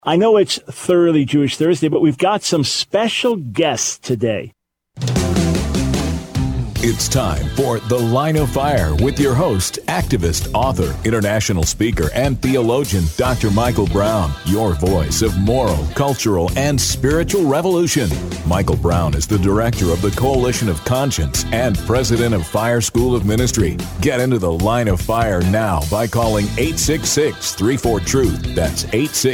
I know it's Thoroughly Jewish Thursday, but we've got some special guests today. It's time for The Line of Fire with your host, activist, author, international speaker, and theologian, Dr. Michael Brown, your voice of moral, cultural, and spiritual revolution. Michael Brown is the director of the Coalition of Conscience and president of Fire School of Ministry. Get into The Line of Fire now by calling 866-34-TRUTH. That's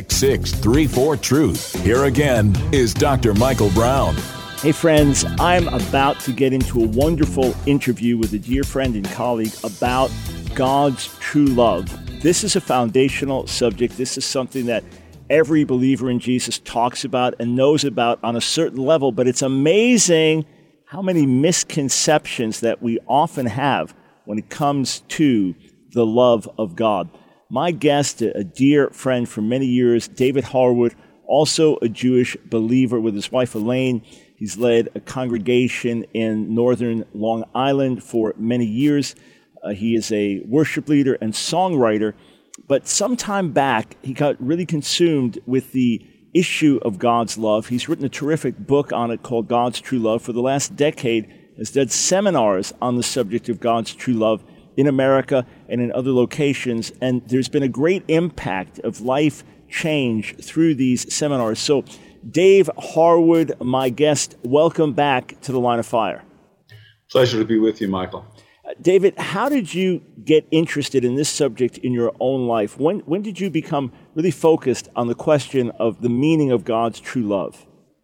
866-34-TRUTH. Here again is Dr. Michael Brown. Hey friends, I'm about to get into a wonderful interview with a dear friend and colleague about God's true love. This is a foundational subject. This is something that every believer in Jesus talks about and knows about on a certain level, but it's amazing how many misconceptions that we often have when it comes to the love of God. My guest, a dear friend for many years, David Harwood, also a Jewish believer with his wife Elaine. He's led a congregation in northern Long Island for many years. He is a worship leader and songwriter. But some time back, he got really consumed with the issue of God's love. He's written a terrific book on it called God's True Love. For the last decade, has done seminars on the subject of God's true love in America and in other locations. And there's been a great impact of life change through these seminars. So Dave Harwood, my guest, welcome back to The Line of Fire. Pleasure to be with you, Michael. David, how did you get interested in this subject in your own life? When did you become really focused on the question of the meaning of God's true love?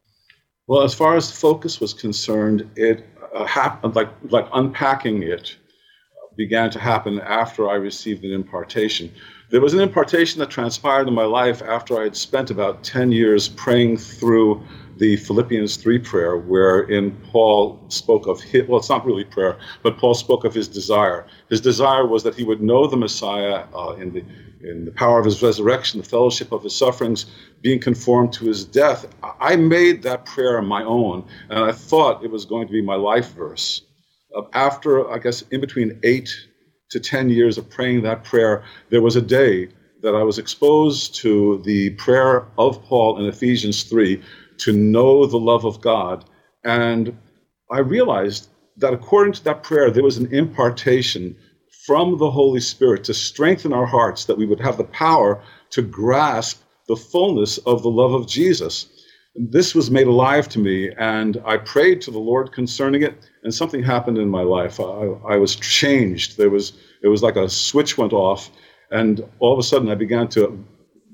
Well, as far as the focus was concerned, it happened like unpacking it began to happen after I received an impartation. There was an impartation that transpired in my life after I had spent about 10 years praying through the Philippians 3 prayer, wherein Paul spoke of his, well, it's not really prayer, but Paul spoke of his desire. His desire was that he would know the Messiah in the power of his resurrection, the fellowship of his sufferings, being conformed to his death. I made that prayer my own, and I thought it was going to be my life verse. After, I guess, in between 8 to 10 years of praying that prayer, there was a day that I was exposed to the prayer of Paul in Ephesians 3 to know the love of God. And I realized that according to that prayer, there was an impartation from the Holy Spirit to strengthen our hearts, that we would have the power to grasp the fullness of the love of Jesus. This was made alive to me, and I prayed to the Lord concerning it, and something happened in my life. I was changed. It was like a switch went off, and all of a sudden I began to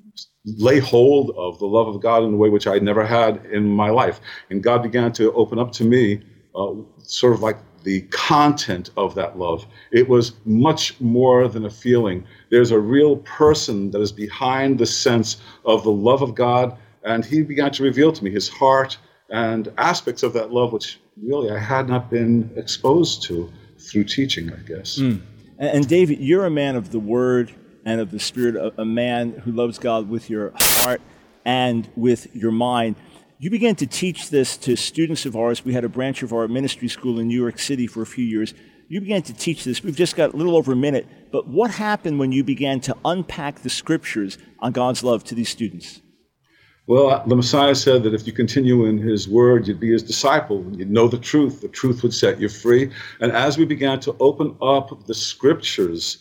lay hold of the love of God in a way which I never had in my life. And God began to open up to me sort of like the content of that love. It was much more than a feeling. There's a real person that is behind the sense of the love of God. And he began to reveal to me his heart and aspects of that love, which really I had not been exposed to through teaching, I guess. And David, you're a man of the Word and of the Spirit, a man who loves God with your heart and with your mind. You began to teach this to students of ours. We had a branch of our ministry school in New York City for a few years. You began to teach this. We've just got a little over a minute. But what happened when you began to unpack the Scriptures on God's love to these students? Well, the Messiah said that if you continue in his word, you'd be his disciple. You'd know the truth would set you free. And as we began to open up the Scriptures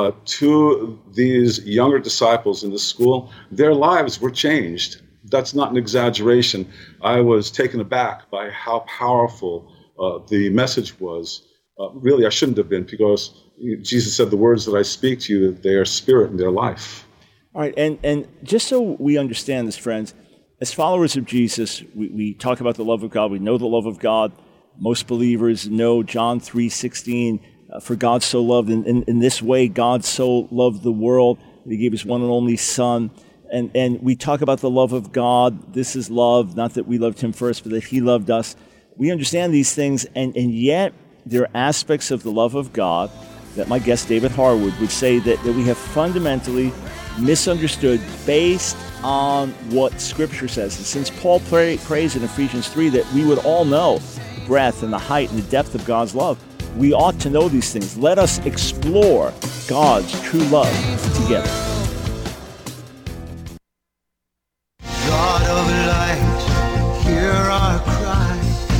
to these younger disciples in the school, their lives were changed. That's not an exaggeration. I was taken aback by how powerful the message was. Really, I shouldn't have been, because Jesus said, the words that I speak to you, they are spirit and they're life. All right, and just so we understand this, friends, as followers of Jesus, we talk about the love of God. We know the love of God. Most believers know John 3:16, for God so loved. In this way, God so loved the world that he gave his one and only Son. And we talk about the love of God. This is love, not that we loved him first, but that he loved us. We understand these things, and yet there are aspects of the love of God that my guest David Harwood would say that we have fundamentally misunderstood based on what Scripture says. And since Paul prays in Ephesians 3 that we would all know the breadth and the height and the depth of God's love, we ought to know these things. Let us explore God's true love together. of light, hear our cry,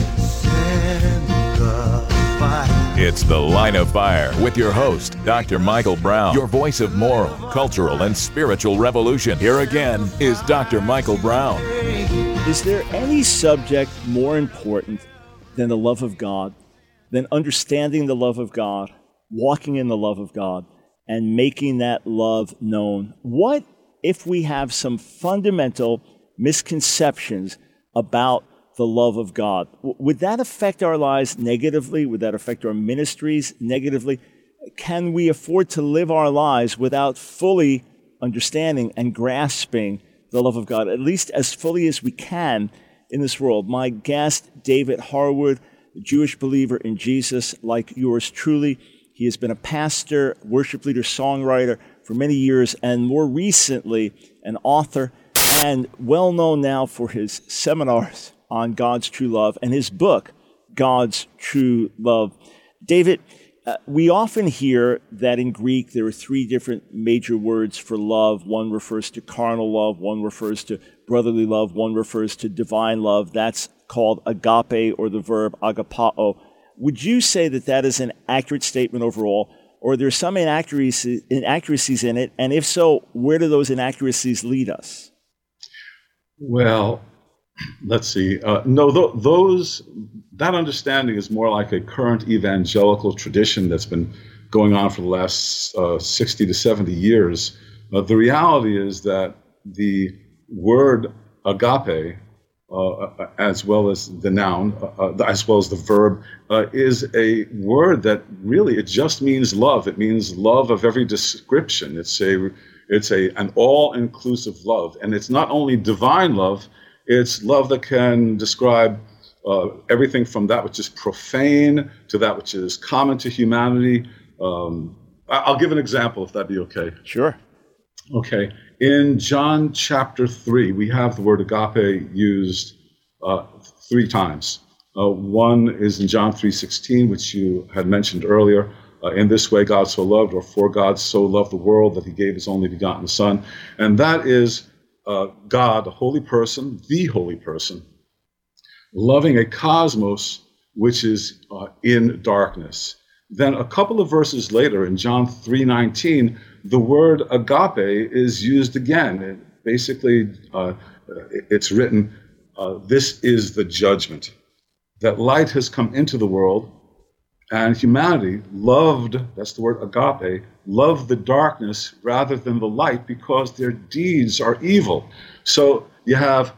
send the fire. It's The Line of Fire with your host, Dr. Michael Brown, your voice of moral, cultural, and spiritual revolution. Here again is Dr. Michael Brown. Is there any subject more important than the love of God, than understanding the love of God, walking in the love of God, and making that love known? What if we have some fundamental misconceptions about the love of God? Would that affect our lives negatively? Would that affect our ministries negatively? Can we afford to live our lives without fully understanding and grasping the love of God, at least as fully as we can in this world? My guest, David Harwood, a Jewish believer in Jesus like yours truly. He has been a pastor, worship leader, songwriter for many years, and more recently, an author, and well known now for his seminars on God's true love and his book, God's True Love. David, we often hear that in Greek there are three different major words for love. One refers to carnal love, one refers to brotherly love, one refers to divine love. That's called agape, or the verb agapao. Would you say that that is an accurate statement overall, or are there some inaccuracies in it? And if so, where do those inaccuracies lead us? Well, let's see. That understanding is more like a current evangelical tradition that's been going on for the last 60 to 70 years. The reality is that the word agape, as well as the noun, as well as the verb, is a word that really, it just means love. It means love of every description. It's an all-inclusive love. And it's not only divine love, it's love that can describe everything from that which is profane to that which is common to humanity. I'll give an example, if that'd be okay. Sure. Okay. In John chapter 3, we have the word agape used 3 times. One is in John 3:16, which you had mentioned earlier. In this way God so loved, or for God so loved the world that he gave his only begotten Son. And that is God, the holy person, loving a cosmos which is in darkness. Then a couple of verses later, in John 3:19, the word agape is used again. It's written, this is the judgment, that light has come into the world, and humanity loved, that's the word agape, loved the darkness rather than the light because their deeds are evil. So you have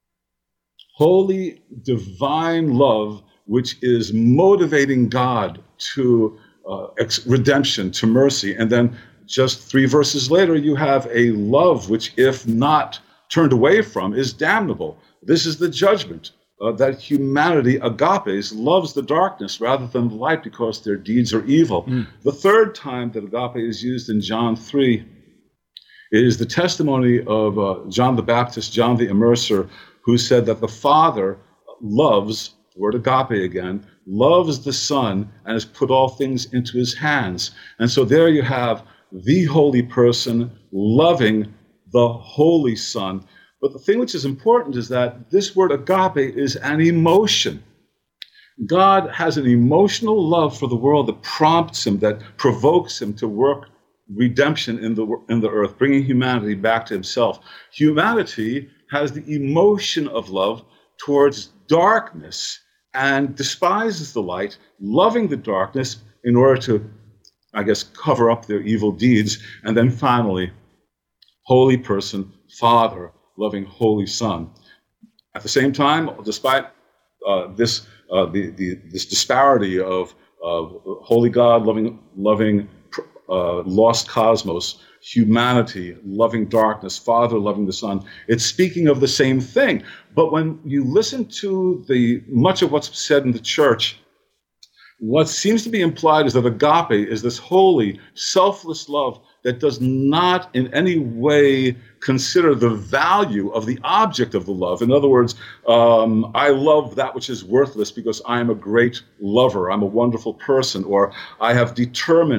holy, divine love, which is motivating God to redemption, to mercy. And then just 3 verses later, you have a love which, if not turned away from, is damnable. This is the judgment, that humanity, agapes, loves the darkness rather than the light because their deeds are evil. The third time that agape is used in John 3 is the testimony of John the Baptist, John the Immerser, who said that the Father loves, the word agape again, loves the Son and has put all things into his hands. And so there you have the holy person loving the holy Son. But the thing which is important is that this word agape is an emotion. God has an emotional love for the world that prompts him, that provokes him to work redemption in the earth, bringing humanity back to himself. Humanity has the emotion of love towards darkness and despises the light, loving the darkness in order to, cover up their evil deeds. And then finally, holy person, Father, loving holy Son. At the same time, despite this disparity of holy God loving lost cosmos, humanity loving darkness, Father loving the Son, it's speaking of the same thing. But when you listen to much of what's said in the church, what seems to be implied is that agape is this holy, selfless love that does not in any way consider the value of the object of the love. In other words, I love that which is worthless because I am a great lover, I'm a wonderful person, or I have determined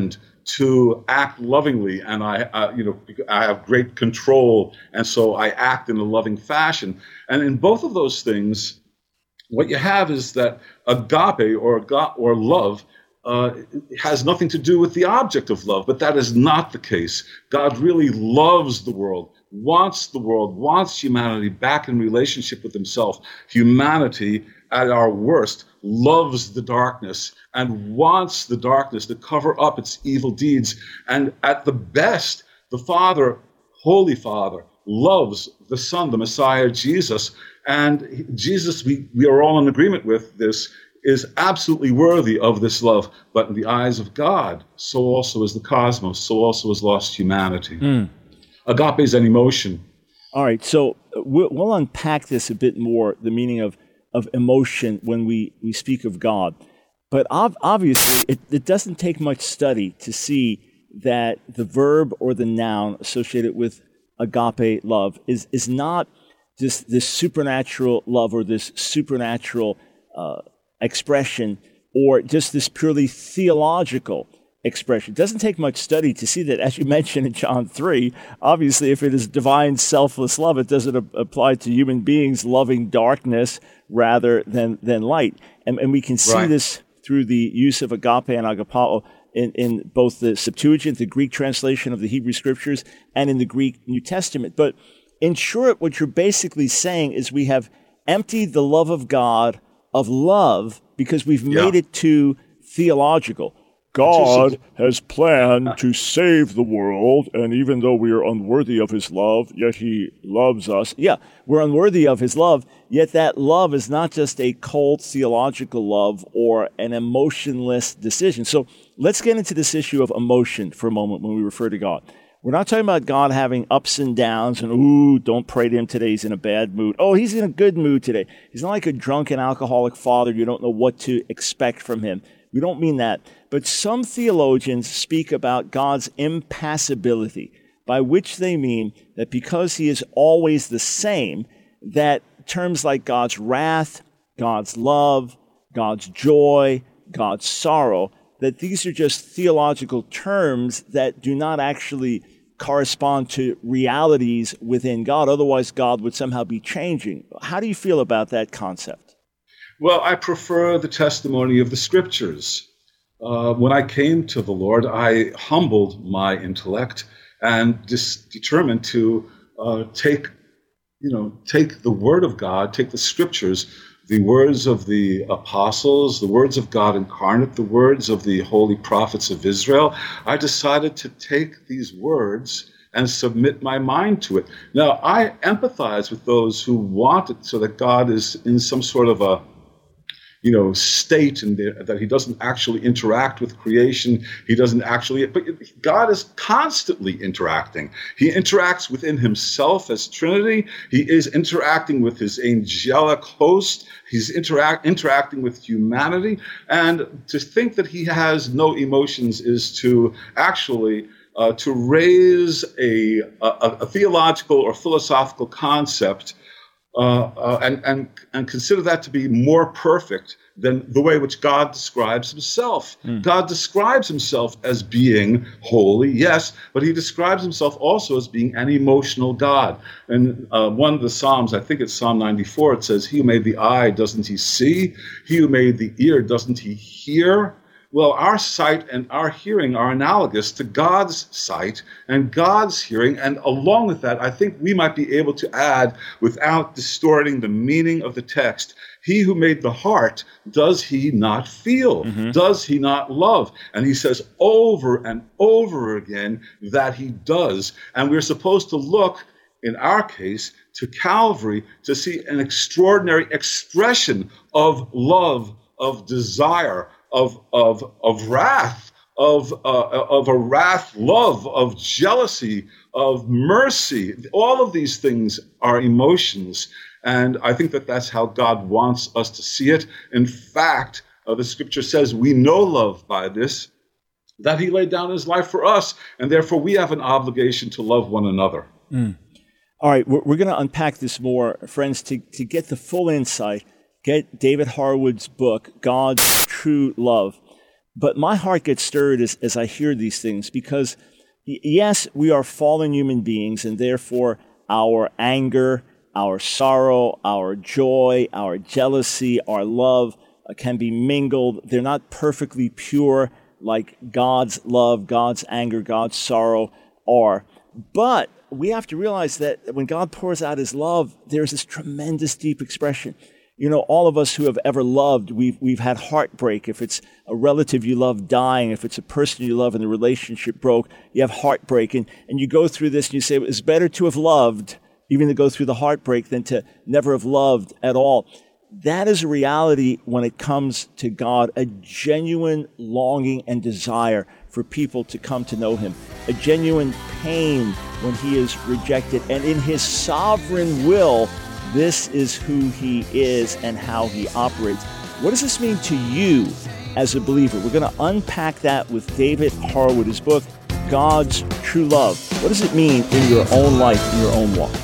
to act lovingly, and I have great control, and so I act in a loving fashion. And in both of those things, what you have is that agape or love has nothing to do with the object of love, but that is not the case. God really loves the world, wants humanity back in relationship with himself. Humanity, at our worst, loves the darkness and wants the darkness to cover up its evil deeds. And at the best, the Father, Holy Father, loves the Son, the Messiah, Jesus. And Jesus, we are all in agreement with this, is absolutely worthy of this love. But in the eyes of God, so also is the cosmos, so also is lost humanity. Agape is an emotion. All right, so we'll unpack this a bit more, the meaning of emotion when we speak of God. But obviously, it doesn't take much study to see that the verb or the noun associated with agape love is not just this supernatural love or this supernatural expression or just this purely theological expression. It doesn't take much study to see that, as you mentioned in John 3, obviously if it is divine selfless love, it doesn't apply to human beings loving darkness rather than light. And we can see this through the use of agape and agapao in both the Septuagint, the Greek translation of the Hebrew Scriptures, and in the Greek New Testament. But in short, what you're basically saying is we have emptied the love of God of love because we've made it too theological. God has planned to save the world, and even though we are unworthy of his love, yet he loves us. Yeah, we're unworthy of his love, yet that love is not just a cold theological love or an emotionless decision. So let's get into this issue of emotion for a moment when we refer to God. We're not talking about God having ups and downs and, ooh, don't pray to him today, he's in a bad mood. Oh, he's in a good mood today. He's not like a drunken alcoholic father. You don't know what to expect from him. We don't mean that. But some theologians speak about God's impassibility, by which they mean that because he is always the same, that terms like God's wrath, God's love, God's joy, God's sorrow, that these are just theological terms that do not actually correspond to realities within God. Otherwise, God would somehow be changing. How do you feel about that concept? Well, I prefer the testimony of the Scriptures. When I came to the Lord, I humbled my intellect and determined to take the Word of God, take the Scriptures, the words of the apostles, the words of God incarnate, the words of the holy prophets of Israel. I decided to take these words and submit my mind to it. Now, I empathize with those who want it so that God is in some sort of a state and that he doesn't actually interact with creation. He doesn't actually, but God is constantly interacting. He interacts within himself as Trinity. He is interacting with his angelic host. He's interacting with humanity. And to think that he has no emotions is to actually to raise a theological or philosophical concept and consider that to be more perfect than the way which God describes himself. God describes himself as being holy, yes, but he describes himself also as being an emotional God. And one of the Psalms, I think it's Psalm 94, it says, he who made the eye, doesn't he see? He who made the ear, doesn't he hear? Well, our sight and our hearing are analogous to God's sight and God's hearing. And along with that, I think we might be able to add, without distorting the meaning of the text, he who made the heart, does he not feel? Does he not love? And he says over and over again that he does. And we're supposed to look, in our case, to Calvary to see an extraordinary expression of love, of desire, of wrath, of a wrath love, of jealousy, of mercy. All of these things are emotions. And I think that that's how God wants us to see it. In fact, the scripture says we know love by this, that he laid down his life for us, and therefore we have an obligation to love one another. All right, we're going to unpack this more, friends, to get the full insight. Get David Harwood's book, God's True Love. But my heart gets stirred as I hear these things because, yes, we are fallen human beings, and therefore our anger, our sorrow, our joy, our jealousy, our love can be mingled. They're not perfectly pure like God's love, God's anger, God's sorrow are. But we have to realize that when God pours out his love, there's this tremendous deep expression. You know, all of us who have ever loved, we've had heartbreak. If it's a relative you love dying, if it's a person you love and the relationship broke, you have heartbreak. And you go through this and you say, it's better to have loved, even to go through the heartbreak, than to never have loved at all. That is a reality when it comes to God, a genuine longing and desire for people to come to know him, a genuine pain when he is rejected. And in his sovereign will, this is who he is and how he operates. What does this mean to you as a believer? We're going to unpack that with David Harwood, his book, God's True Love. What does it mean in your own life, in your own walk?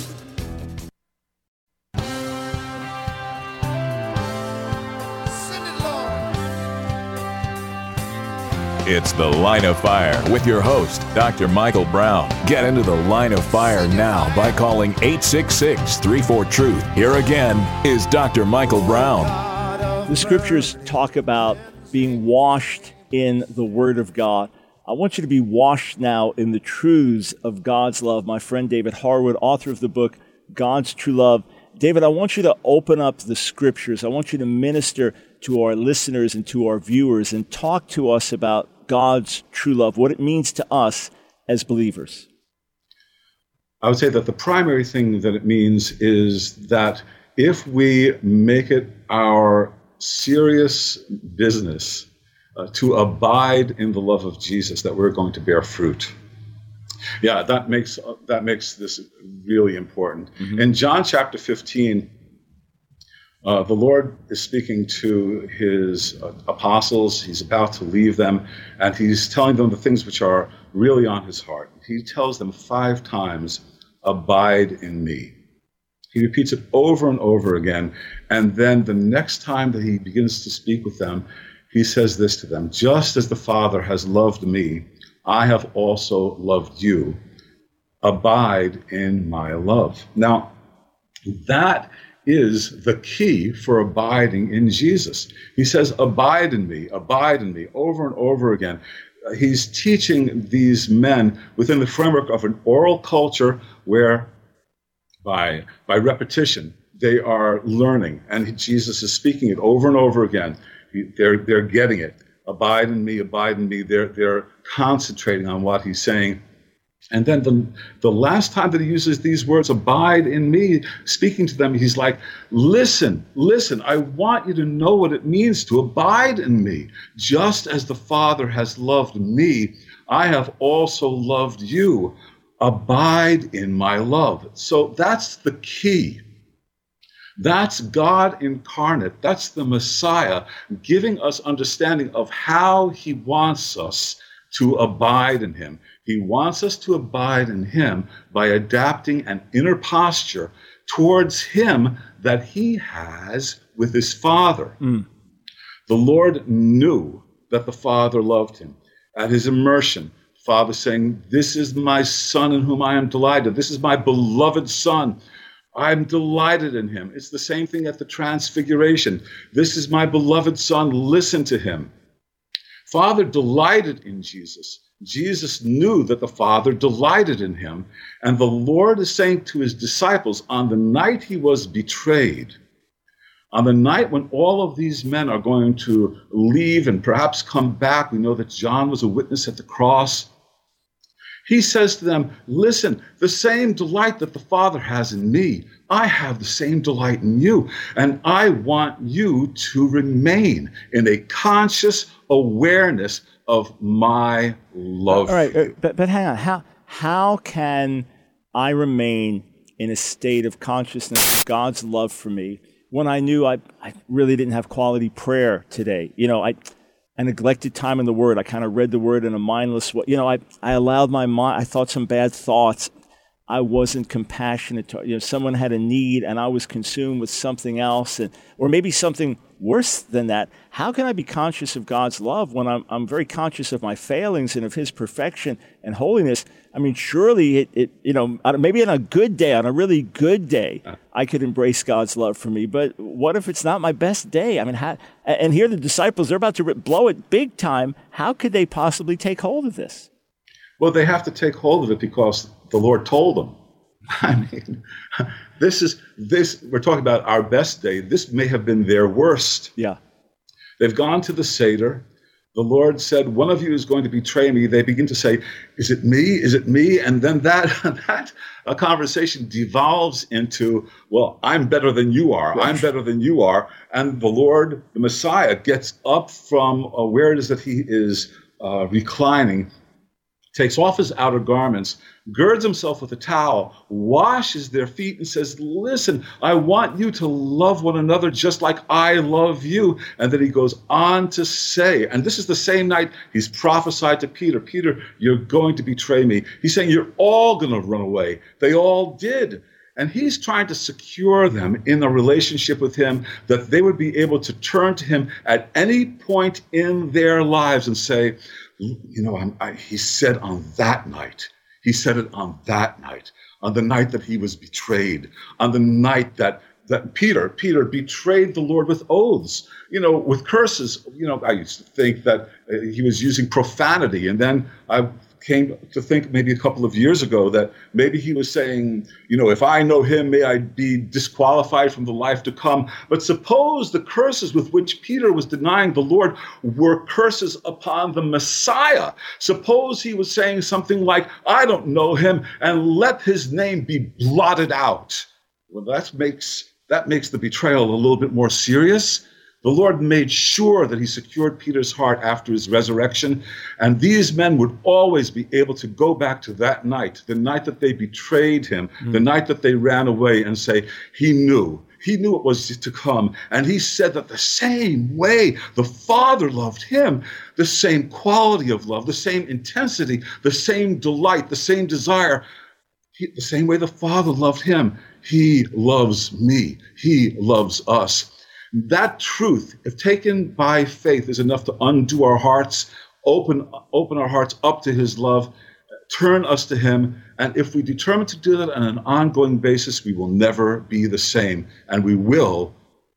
It's The Line of Fire with your host, Dr. Michael Brown. Get into the Line of Fire now by calling 866-34-TRUTH. Here again is Dr. Michael Brown. The scriptures talk about being washed in the Word of God. I want you to be washed now in the truths of God's love. My friend David Harwood, author of the book, God's True Love. David, I want you to open up the scriptures. I want you to minister to our listeners and to our viewers and talk to us about God's true love, what it means to us as believers. I would say that the primary thing that it means is that if we make it our serious business to abide in the love of Jesus, that we're going to bear fruit. Yeah, that makes this really important. Mm-hmm. In John chapter 15, the Lord is speaking to his apostles. He's about to leave them, and he's telling them the things which are really on his heart. He tells them 5 times, abide in me. He repeats it over and over again, and then the next time that he begins to speak with them, he says this to them, just as the Father has loved me, I have also loved you. Abide in my love. Now, that is the key for abiding in Jesus. He says, abide in me, over and over again. He's teaching these men within the framework of an oral culture where by repetition, they are learning. And Jesus is speaking it over and over again. They're getting it. Abide in me, abide in me. They're concentrating on what he's saying. And then the last time that he uses these words, abide in me, speaking to them, he's like, listen, I want you to know what it means to abide in me. Just as the Father has loved me, I have also loved you. Abide in my love. So that's the key. That's God incarnate. That's the Messiah giving us understanding of how he wants us to abide in him. He wants us to abide in him by adapting an inner posture towards him that he has with his Father. The Lord knew that the Father loved him. At his immersion, the Father saying, this is my Son in whom I am delighted. This is my beloved Son. I'm delighted in him. It's the same thing at the Transfiguration. This is my beloved Son. Listen to him. Father delighted in Jesus. Jesus knew that the Father delighted in him. And the Lord is saying to his disciples, on the night he was betrayed, on the night when all of these men are going to leave and perhaps come back, we know that John was a witness at the cross. He says to them, listen, the same delight that the Father has in me, I have the same delight in you. And I want you to remain in a conscious awareness of my love. All right, but hang on. How can I remain in a state of consciousness of God's love for me when I knew I really didn't have quality prayer today? You know, I neglected time in the Word. I kind of read the Word in a mindless way. You know, I allowed my mind, I thought some bad thoughts. I wasn't compassionate. Someone had a need and I was consumed with something else, or maybe something worse than that, how can I be conscious of God's love when I'm very conscious of my failings and of his perfection and holiness? I mean, surely maybe on a good day, on a really good day, I could embrace God's love for me. But what if it's not my best day? I mean, and here the disciples, they're about to blow it big time. How could they possibly take hold of this? Well, they have to take hold of it because the Lord told them. I mean, we're talking about our best day. This may have been their worst. Yeah. They've gone to the Seder. The Lord said, one of you is going to betray me. They begin to say, is it me? Is it me? And then that conversation devolves into, well, I'm better than you are. Right. I'm better than you are. And the Lord, the Messiah, gets up from where it is that he is reclining, takes off his outer garments, girds himself with a towel, washes their feet, and says, listen, I want you to love one another just like I love you. And then he goes on to say, and this is the same night he's prophesied to Peter, Peter, you're going to betray me. He's saying, you're all going to run away. They all did. And he's trying to secure them in a relationship with him that they would be able to turn to him at any point in their lives and say, he said on that night, on the night that he was betrayed, on the night that Peter betrayed the Lord with oaths, with curses. I used to think that he was using profanity. And then I came to think maybe a couple of years ago that maybe he was saying, if I know him, may I be disqualified from the life to come. But suppose the curses with which Peter was denying the Lord were curses upon the Messiah. Suppose he was saying something like, I don't know him, and let his name be blotted out. Well, that makes the betrayal a little bit more serious. The Lord made sure that he secured Peter's heart after his resurrection, and these men would always be able to go back to that night, the night that they betrayed him, the night that they ran away, and say, he knew it was to come. And he said that the same way the Father loved him, the same quality of love, the same intensity, the same delight, the same desire, the same way the Father loved him, he loves me, he loves us. That truth, if taken by faith, is enough to undo our hearts, open our hearts up to his love, turn us to him. And if we determine to do that on an ongoing basis, we will never be the same. And we will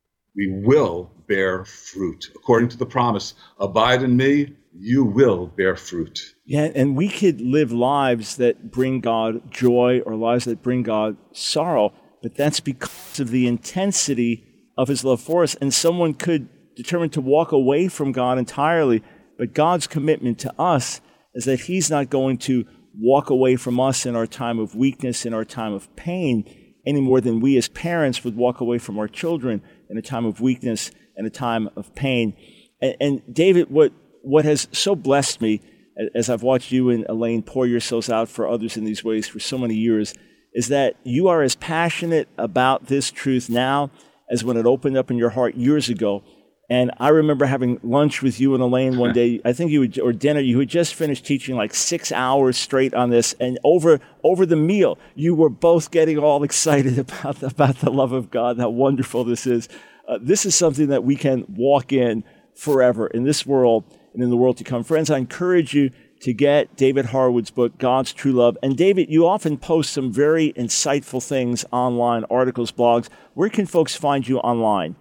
bear fruit. According to the promise, abide in me, you will bear fruit. Yeah, and we could live lives that bring God joy or lives that bring God sorrow, but that's because of the intensity of his love for us. And someone could determine to walk away from God entirely, but God's commitment to us is that he's not going to walk away from us in our time of weakness, in our time of pain, any more than we as parents would walk away from our children in a time of weakness and a time of pain. And David, what has so blessed me as I've watched you and Elaine pour yourselves out for others in these ways for so many years is that you are as passionate about this truth now as when it opened up in your heart years ago. And I remember having lunch with you and Elaine one day, I think or dinner, you had just finished teaching like 6 hours straight on this. And over the meal, you were both getting all excited about the love of God, how wonderful this is. This is something that we can walk in forever in this world and in the world to come. Friends, I encourage you to get David Harwood's book, God's True Love. And David, you often post some very insightful things online, articles, blogs. Where can folks find you online?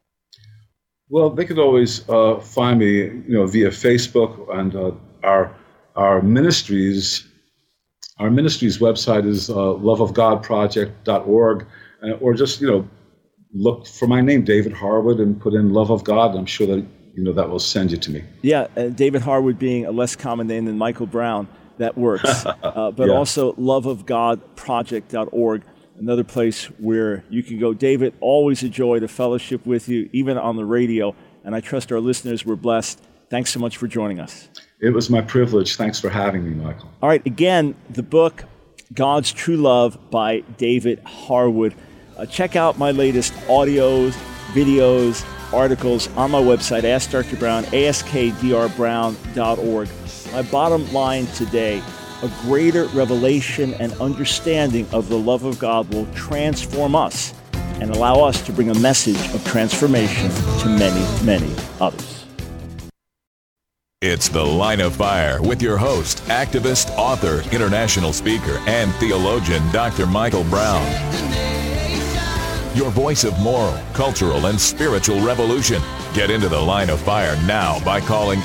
Well, they could always find me, via Facebook, and our ministry's website is loveofgodproject.org, or just look for my name, David Harwood, and put in Love of God. I'm sure that that will send you to me. Yeah, David Harwood being a less common name than Michael Brown, that works. But also loveofgodproject.org, another place where you can go. David, always a joy to fellowship with you, even on the radio. And I trust our listeners were blessed. Thanks so much for joining us. It was my privilege. Thanks for having me, Michael. All right, again, the book, God's True Love by David Harwood. Check out my latest audios, videos, articles on my website, Ask Dr. Brown, askdrbrown.org. My bottom line today, a greater revelation and understanding of the love of God will transform us and allow us to bring a message of transformation to many, many others. It's The Line of Fire with your host, activist, author, international speaker, and theologian, Dr. Michael Brown. Your voice of moral, cultural, and spiritual revolution. Get into The Line of Fire now by calling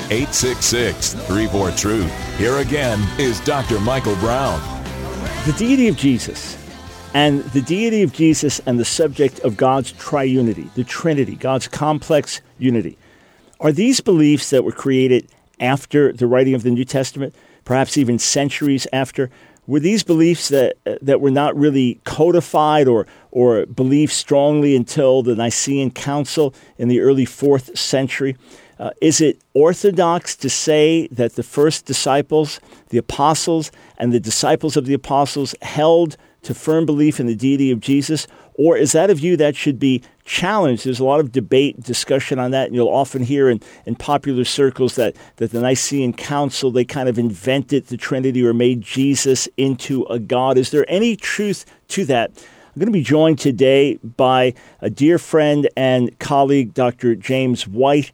866-34-TRUTH. Here again is Dr. Michael Brown. The deity of Jesus and the subject of God's triunity, the Trinity, God's complex unity. Are these beliefs that were created after the writing of the New Testament, perhaps even centuries after? Were these beliefs that were not really codified or believed strongly until the Nicene Council in the early 4th century? Is it orthodox to say that the first disciples, the apostles, and the disciples of the apostles held to firm belief in the deity of Jesus? Or is that a view that should be challenged? There's a lot of debate and discussion on that, and you'll often hear in popular circles that the Nicene Council, they kind of invented the Trinity or made Jesus into a God. Is there any truth to that? I'm going to be joined today by a dear friend and colleague, Dr. James White.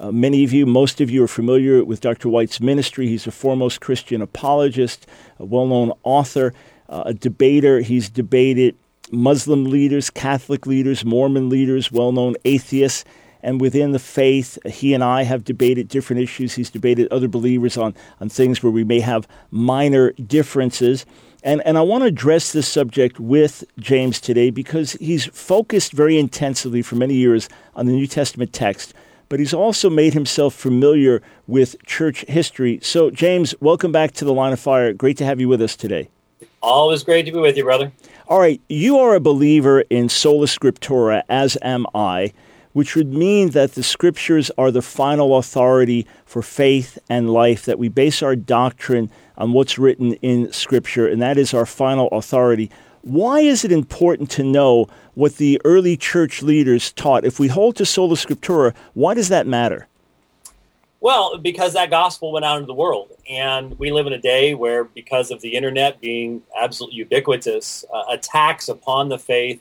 Most of you are familiar with Dr. White's ministry. He's a foremost Christian apologist, a well-known author, a debater. He's debated Muslim leaders, Catholic leaders, Mormon leaders, well-known atheists, and within the faith, he and I have debated different issues. He's debated other believers on things where we may have minor differences. And I want to address this subject with James today because he's focused very intensively for many years on the New Testament text, but he's also made himself familiar with church history. So, James, welcome back to The Line of Fire. Great to have you with us today. Always great to be with you, brother. All right, you are a believer in sola scriptura, as am I, which would mean that the scriptures are the final authority for faith and life, that we base our doctrine on what's written in Scripture, and that is our final authority. Why is it important to know what the early church leaders taught? If we hold to sola scriptura, why does that matter? Well, because that gospel went out into the world, and we live in a day where, because of the internet being absolutely ubiquitous, attacks upon the faith,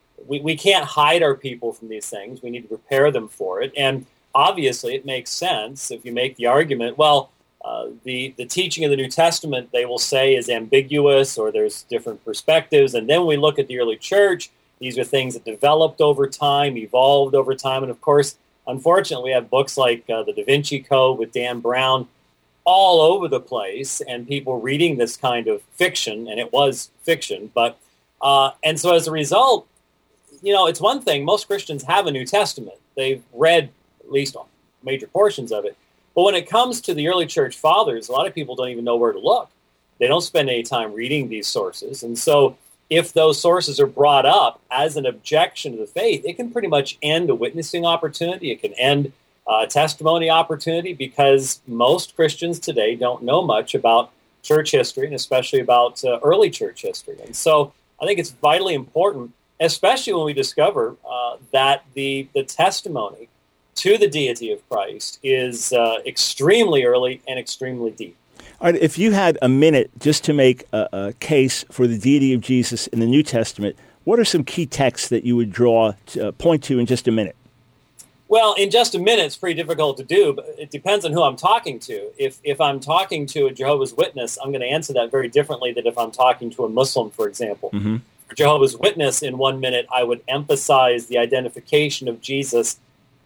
we can't hide our people from these things. We need to prepare them for it, and obviously it makes sense if you make the argument, well, the teaching of the New Testament, they will say, is ambiguous, or there's different perspectives, and then we look at the early church. These are things that developed over time, evolved over time, and of course, unfortunately, we have books like the Da Vinci Code with Dan Brown all over the place, and people reading this kind of fiction, and it was fiction. But and so as a result, it's one thing. Most Christians have a New Testament. They've read at least major portions of it. But when it comes to the early church fathers, a lot of people don't even know where to look. They don't spend any time reading these sources. And so if those sources are brought up as an objection to the faith, it can pretty much end a witnessing opportunity. It can end a testimony opportunity, because most Christians today don't know much about church history, and especially about early church history. And so I think it's vitally important, especially when we discover that the testimony to the deity of Christ is extremely early and extremely deep. All right, if you had a minute just to make a case for the deity of Jesus in the New Testament, what are some key texts that you would point to in just a minute? Well, in just a minute, it's pretty difficult to do, but it depends on who I'm talking to. If I'm talking to a Jehovah's Witness, I'm going to answer that very differently than if I'm talking to a Muslim, for example. Mm-hmm. For Jehovah's Witness, in 1 minute, I would emphasize the identification of Jesus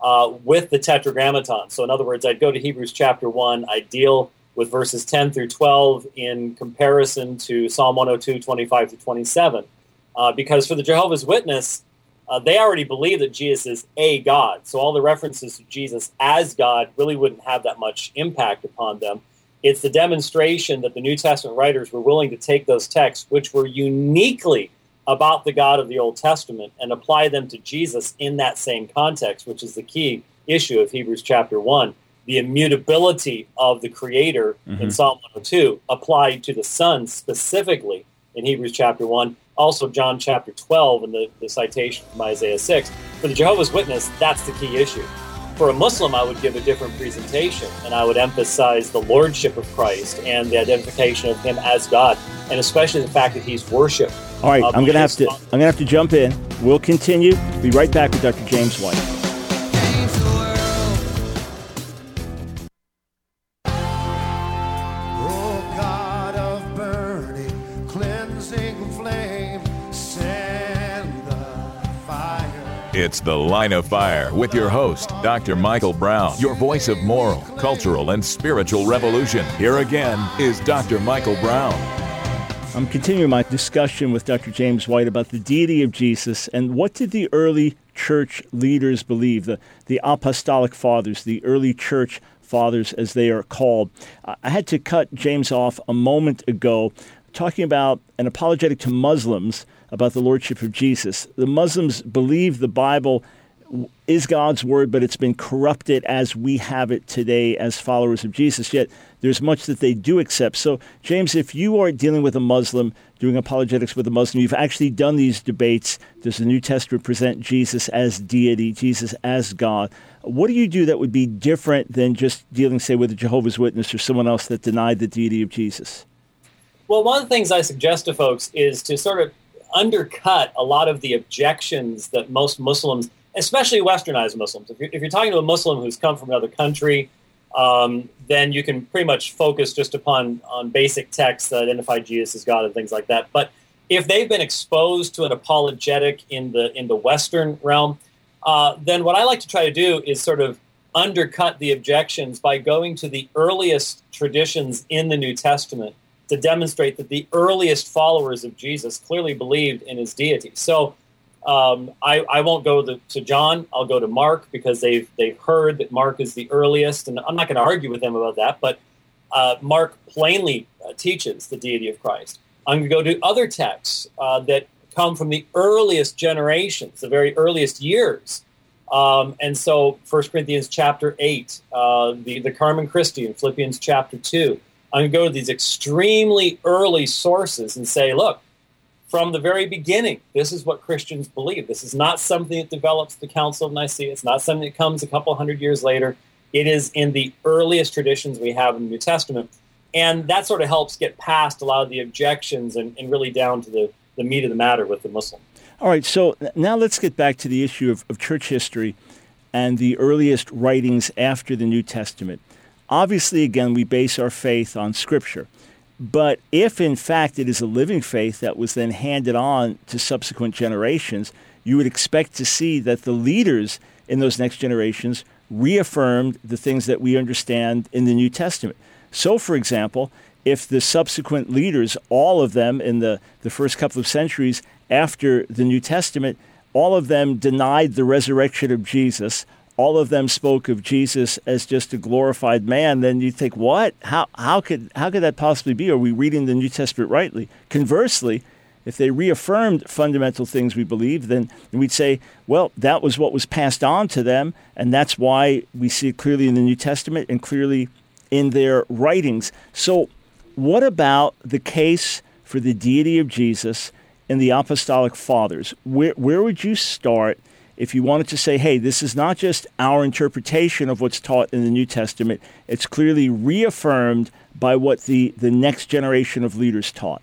with the Tetragrammaton. So in other words, I'd go to Hebrews chapter 1, I'd deal with verses 10 through 12 in comparison to Psalm 102, 25 to 27. Because for the Jehovah's Witness, they already believe that Jesus is a God. So all the references to Jesus as God really wouldn't have that much impact upon them. It's the demonstration that the New Testament writers were willing to take those texts, which were uniquely about the God of the Old Testament, and apply them to Jesus in that same context, which is the key issue of Hebrews chapter 1. The immutability of the Creator in Psalm 102 applied to the Son specifically in Hebrews chapter 1. Also John chapter 12 and the citation from Isaiah 6. For the Jehovah's Witness, that's the key issue. For a Muslim, I would give a different presentation, and I would emphasize the lordship of Christ and the identification of him as God, and especially the fact that he's worshipped. All right, I'm gonna have to jump in. We'll continue. Be right back with Dr. James White. Oh God of burning, cleansing flame, send the fire. It's The Line of Fire with your host, Dr. Michael Brown, your voice of moral, cultural, and spiritual revolution. Here again is Dr. Michael Brown. I'm continuing my discussion with Dr. James White about the deity of Jesus and what did the early church leaders believe, the apostolic fathers, the early church fathers as they are called. I had to cut James off a moment ago talking about an apologetic to Muslims about the lordship of Jesus. The Muslims believe the Bible is God's word, but it's been corrupted as we have it today as followers of Jesus, yet there's much that they do accept. So, James, if you are dealing with a Muslim, doing apologetics with a Muslim, you've actually done these debates. Does the New Testament present Jesus as deity, Jesus as God? What do you do that would be different than just dealing, say, with a Jehovah's Witness or someone else that denied the deity of Jesus? Well, one of the things I suggest to folks is to sort of undercut a lot of the objections that most Muslims, especially Westernized Muslims, if you're talking to a Muslim who's come from another country, then you can pretty much focus just on basic texts that identify Jesus as God and things like that. But if they've been exposed to an apologetic in the Western realm, then what I like to try to do is sort of undercut the objections by going to the earliest traditions in the New Testament to demonstrate that the earliest followers of Jesus clearly believed in his deity. So I won't go to John. I'll go to Mark because they've heard that Mark is the earliest, and I'm not going to argue with them about that. But Mark plainly teaches the deity of Christ. I'm going to go to other texts that come from the earliest generations, the very earliest years, and so 1 Corinthians chapter 8, the Carmen Christi in Philippians chapter 2. I'm going to go to these extremely early sources and say, look, from the very beginning, this is what Christians believe. This is not something that develops the Council of Nicaea. It's not something that comes a couple hundred years later. It is in the earliest traditions we have in the New Testament. And that sort of helps get past a lot of the objections and really down to the meat of the matter with the Muslim. All right, so now let's get back to the issue of church history and the earliest writings after the New Testament. Obviously, again, we base our faith on Scripture. But if, in fact, it is a living faith that was then handed on to subsequent generations, you would expect to see that the leaders in those next generations reaffirmed the things that we understand in the New Testament. So, for example, if the subsequent leaders, all of them in the first couple of centuries after the New Testament, all of them denied the resurrection of Jesus, all of them spoke of Jesus as just a glorified man, then you think, what? How could that possibly be? Are we reading the New Testament rightly? Conversely, if they reaffirmed fundamental things we believe, then we'd say, well, that was what was passed on to them, and that's why we see it clearly in the New Testament and clearly in their writings. So what about the case for the deity of Jesus in the Apostolic Fathers? Where would you start if you wanted to say, hey, this is not just our interpretation of what's taught in the New Testament, it's clearly reaffirmed by what the next generation of leaders taught?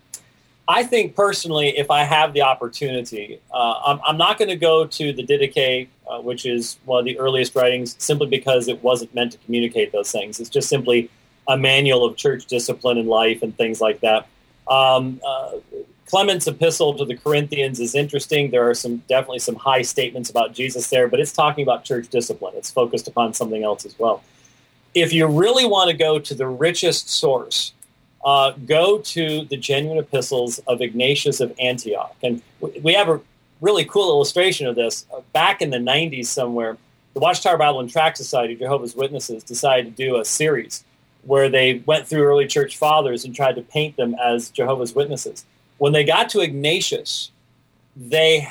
I think personally, if I have the opportunity, I'm not going to go to the Didache, which is one of the earliest writings, simply because it wasn't meant to communicate those things. It's just simply a manual of church discipline and life and things like that. Clement's epistle to the Corinthians is interesting. There are definitely some high statements about Jesus there, but it's talking about church discipline. It's focused upon something else as well. If you really want to go to the richest source, go to the genuine epistles of Ignatius of Antioch. And we have a really cool illustration of this. Back in the 90s somewhere, the Watchtower Bible and Tract Society, Jehovah's Witnesses, decided to do a series where they went through early church fathers and tried to paint them as Jehovah's Witnesses. When they got to Ignatius, they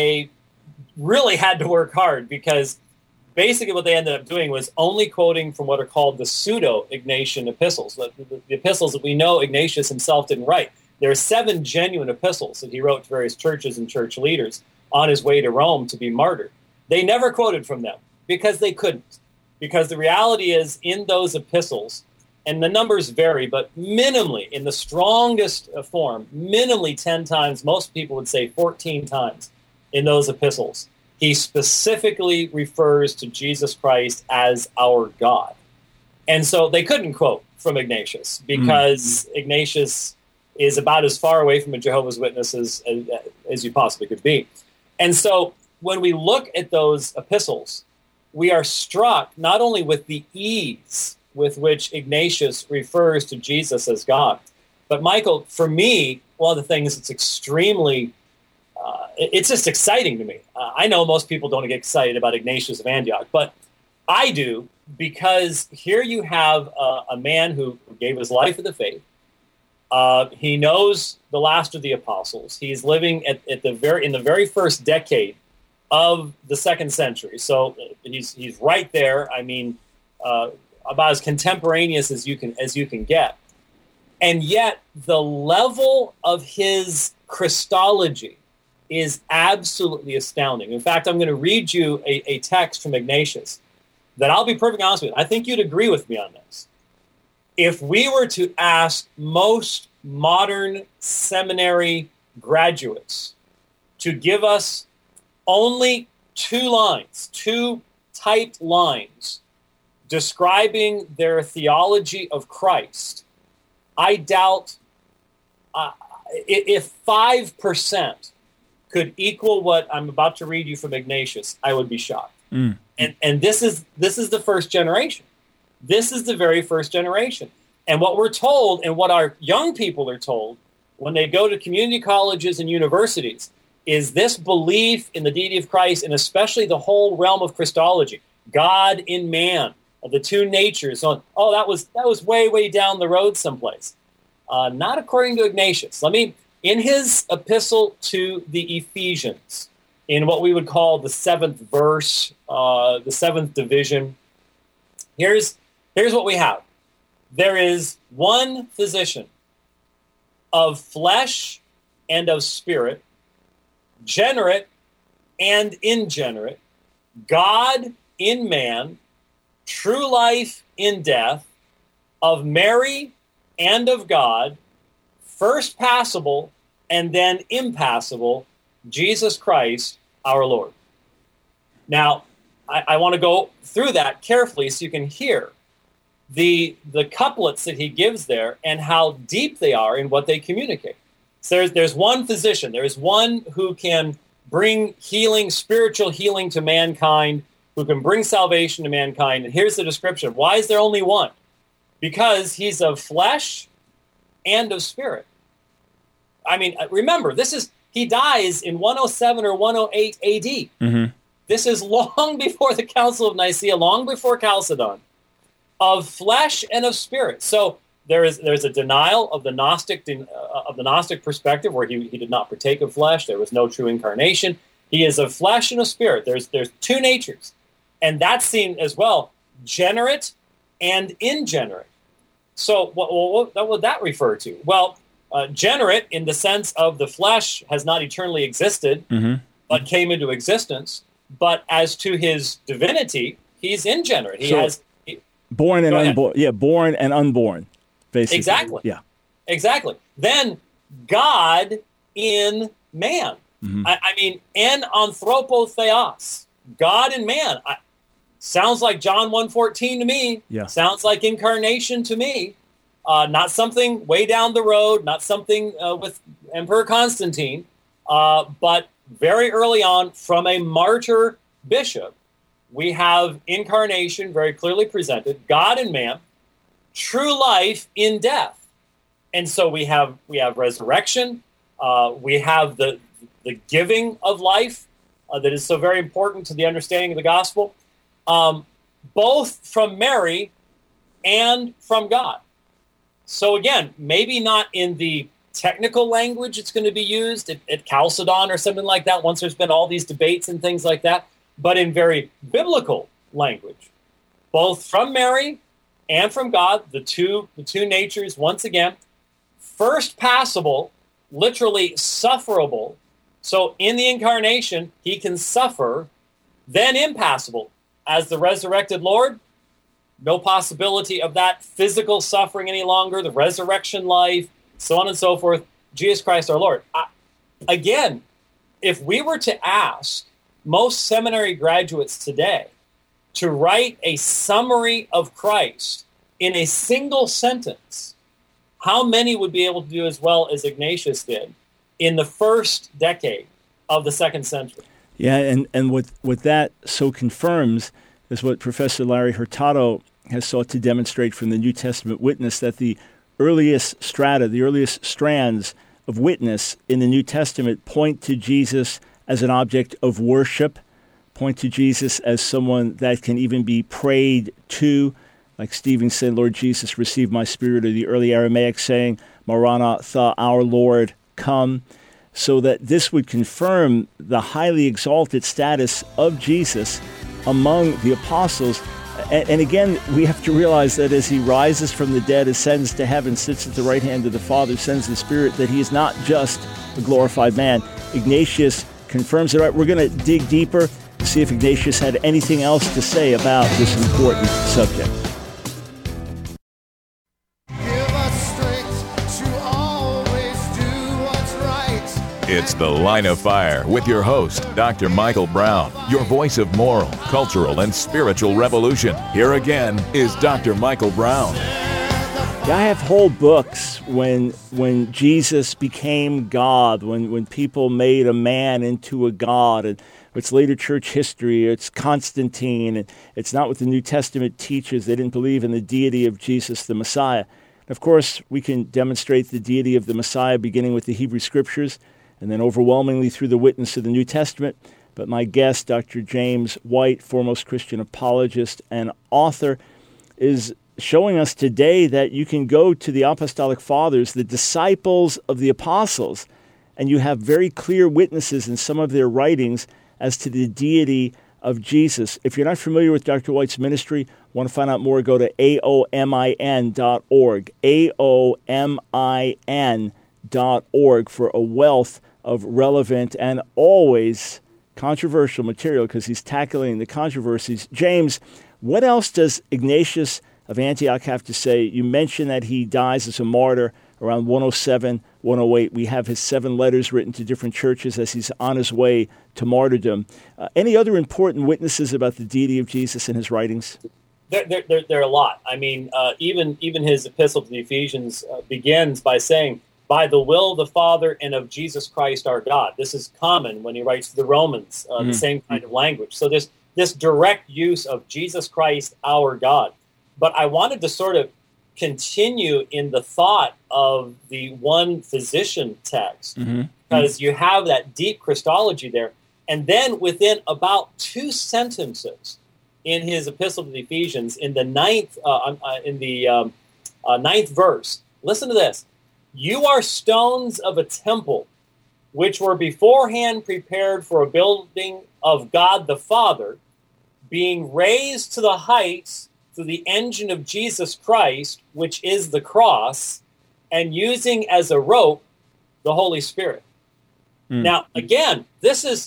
really had to work hard because basically what they ended up doing was only quoting from what are called the pseudo-Ignatian epistles, the epistles that we know Ignatius himself didn't write. There are 7 genuine epistles that he wrote to various churches and church leaders on his way to Rome to be martyred. They never quoted from them. Because they couldn't. Because the reality is, in those epistles, and the numbers vary, but minimally, in the strongest form, minimally 10 times, most people would say 14 times in those epistles, he specifically refers to Jesus Christ as our God. And so they couldn't quote from Ignatius, because Ignatius is about as far away from a Jehovah's Witness as you possibly could be. And so when we look at those epistles, we are struck not only with the ease with which Ignatius refers to Jesus as God, but Michael, for me, one of the things that's extremely, it's just exciting to me. I know most people don't get excited about Ignatius of Antioch, but I do, because here you have a man who gave his life for the faith. He knows the last of the apostles. He's living in the very first decade of the 2nd century. So he's right there. I mean, about as contemporaneous as you can get. And yet the level of his Christology is absolutely astounding. In fact, I'm going to read you a text from Ignatius that, I'll be perfectly honest with you, I think you'd agree with me on this. If we were to ask most modern seminary graduates to give us only 2 typed lines describing their theology of Christ, I doubt if 5% could equal what I'm about to read you from Ignatius, I would be shocked. And this is the first generation. This is the very first generation. And what we're told, and what our young people are told when they go to community colleges and universities, is this belief in the deity of Christ, and especially the whole realm of Christology, God in man, of the 2 natures. Oh, that was way, way down the road someplace. Not according to Ignatius. In his epistle to the Ephesians, in what we would call the 7th verse, the 7th division, here's what we have. There is one physician of flesh and of spirit, generate and ingenerate, God in man, true life in death, of Mary and of God, first passible and then impassible, Jesus Christ our Lord. Now, I want to go through that carefully so you can hear the couplets that he gives there and how deep they are in what they communicate. So there's one physician. There's one who can bring healing, spiritual healing to mankind, who can bring salvation to mankind. And here's the description. Why is there only one? Because he's of flesh and of spirit. I mean, remember, he dies in 107 or 108 AD. Mm-hmm. This is long before the Council of Nicaea, long before Chalcedon, of flesh and of spirit. So there's a denial of the Gnostic perspective, where he did not partake of flesh. There was no true incarnation. He is of flesh and of spirit. There's 2 natures, and that's seen as well, generate and ingenerate. So what would that refer to? Well, generate in the sense of the flesh has not eternally existed, but came into existence. But as to his divinity, he's ingenerate. He has born and unborn. Yeah, born and unborn, basically. Exactly. Yeah. Exactly. Then God in man. I mean, en anthropotheos, God in man. Sounds like John 1:14 to me. Yeah. Sounds like incarnation to me. Not something way down the road, not something with Emperor Constantine, but very early on from a martyr bishop, we have incarnation very clearly presented, God in man, true life in death. And so we have resurrection, we have the giving of life that is so very important to the understanding of the gospel, both from Mary and from God. So again, maybe not in the technical language it's going to be used at Chalcedon or something like that, once there's been all these debates and things like that, but in very biblical language, both from Mary and from God, the two natures, once again, first passible, literally sufferable. So in the incarnation, he can suffer, then impassible. as the resurrected Lord, no possibility of that physical suffering any longer, the resurrection life, so on and so forth. Jesus Christ our Lord. Again, if we were to ask most seminary graduates today to write a summary of Christ in a single sentence, how many would be able to do as well as Ignatius did in the first decade of the 2nd century? Yeah, and what that so confirms is what Professor Larry Hurtado has sought to demonstrate from the New Testament witness, that the earliest strata, the earliest strands of witness in the New Testament point to Jesus as an object of worship, point to Jesus as someone that can even be prayed to, like Stephen said, Lord Jesus, receive my spirit, or the early Aramaic saying, Maranatha, our Lord, come. So that this would confirm the highly exalted status of Jesus among the apostles. And again, we have to realize that as he rises from the dead, ascends to heaven, sits at the right hand of the Father, sends the Spirit, that he is not just a glorified man. Ignatius confirms it. All right, we're going to dig deeper to see if Ignatius had anything else to say about this important subject. It's The Line of Fire with your host, Dr. Michael Brown, your voice of moral, cultural, and spiritual revolution. Here again is Dr. Michael Brown. I have whole books when Jesus became God, when people made a man into a god, and it's later church history, it's Constantine, and it's not what the New Testament teaches. They didn't believe in the deity of Jesus the Messiah. Of course, we can demonstrate the deity of the Messiah beginning with the Hebrew Scriptures, and then overwhelmingly through the witness of the New Testament. But my guest, Dr. James White, foremost Christian apologist and author, is showing us today that you can go to the Apostolic Fathers, the disciples of the apostles, and you have very clear witnesses in some of their writings as to the deity of Jesus. If you're not familiar with Dr. White's ministry, want to find out more, go to aomin.org, aomin.org, for a wealth of relevant and always controversial material, because he's tackling the controversies. James, what else does Ignatius of Antioch have to say? You mentioned that he dies as a martyr around 107, 108. We have his 7 letters written to different churches as he's on his way to martyrdom. Any other important witnesses about the deity of Jesus in his writings? There are a lot. I mean, even his epistle to the Ephesians begins by saying, by the will of the Father and of Jesus Christ our God. This is common when he writes to the Romans, the same kind of language. So there's this direct use of Jesus Christ our God. But I wanted to sort of continue in the thought of the one physician text, because you have that deep Christology there. And then within about 2 sentences in his epistle to the Ephesians, in the ninth verse, listen to this. You are stones of a temple, which were beforehand prepared for a building of God the Father, being raised to the heights through the engine of Jesus Christ, which is the cross, and using as a rope the Holy Spirit. Now, again, this is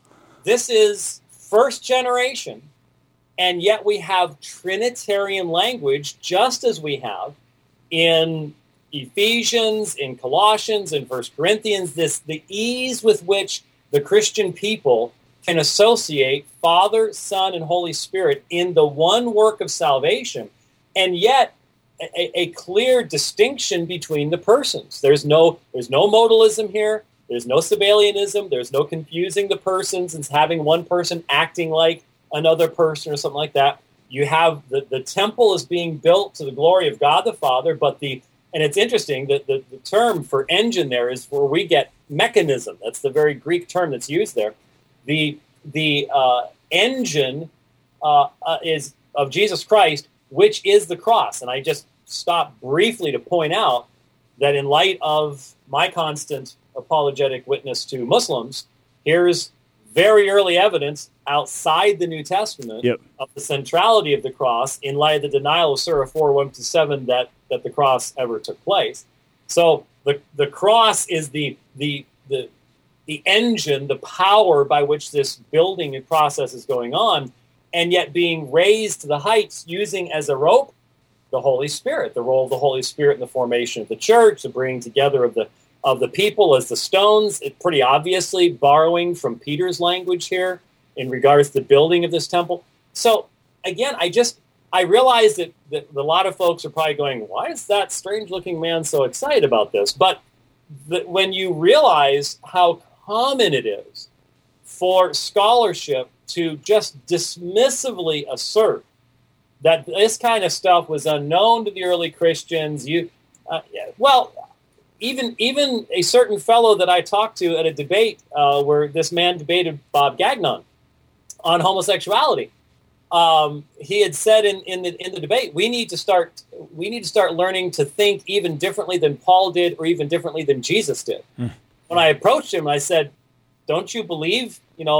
first generation, and yet we have Trinitarian language, just as we have in Ephesians, in Colossians, in 1 Corinthians, the ease with which the Christian people can associate Father, Son, and Holy Spirit in the one work of salvation, and yet a clear distinction between the persons. There's no modalism here. There's no Sabellianism. There's no confusing the persons and having one person acting like another person or something like that. You have the temple is being built to the glory of God the Father, and it's interesting that the term for engine there is where we get mechanism. That's the very Greek term that's used there. The engine is of Jesus Christ, which is the cross. And I just stopped briefly to point out that in light of my constant apologetic witness to Muslims, here's very early evidence outside the New Testament of the centrality of the cross in light of the denial of Surah 4:1-7 that the cross ever took place. So the cross is the engine, the power by which this building process is going on. and yet being raised to the heights using as a rope the Holy Spirit, the role of the Holy Spirit in the formation of the church, the bringing together of the people as the stones, it pretty obviously borrowing from Peter's language here in regards to the building of this temple. So again, I realize that a lot of folks are probably going, why is that strange-looking man so excited about this? But when you realize how common it is for scholarship to just dismissively assert that this kind of stuff was unknown to the early Christians, even a certain fellow that I talked to at a debate where this man debated Bob Gagnon on homosexuality. He had said in the debate, we need to start learning to think even differently than Paul did, or even differently than Jesus did. When I approached him, I said, "Don't you believe,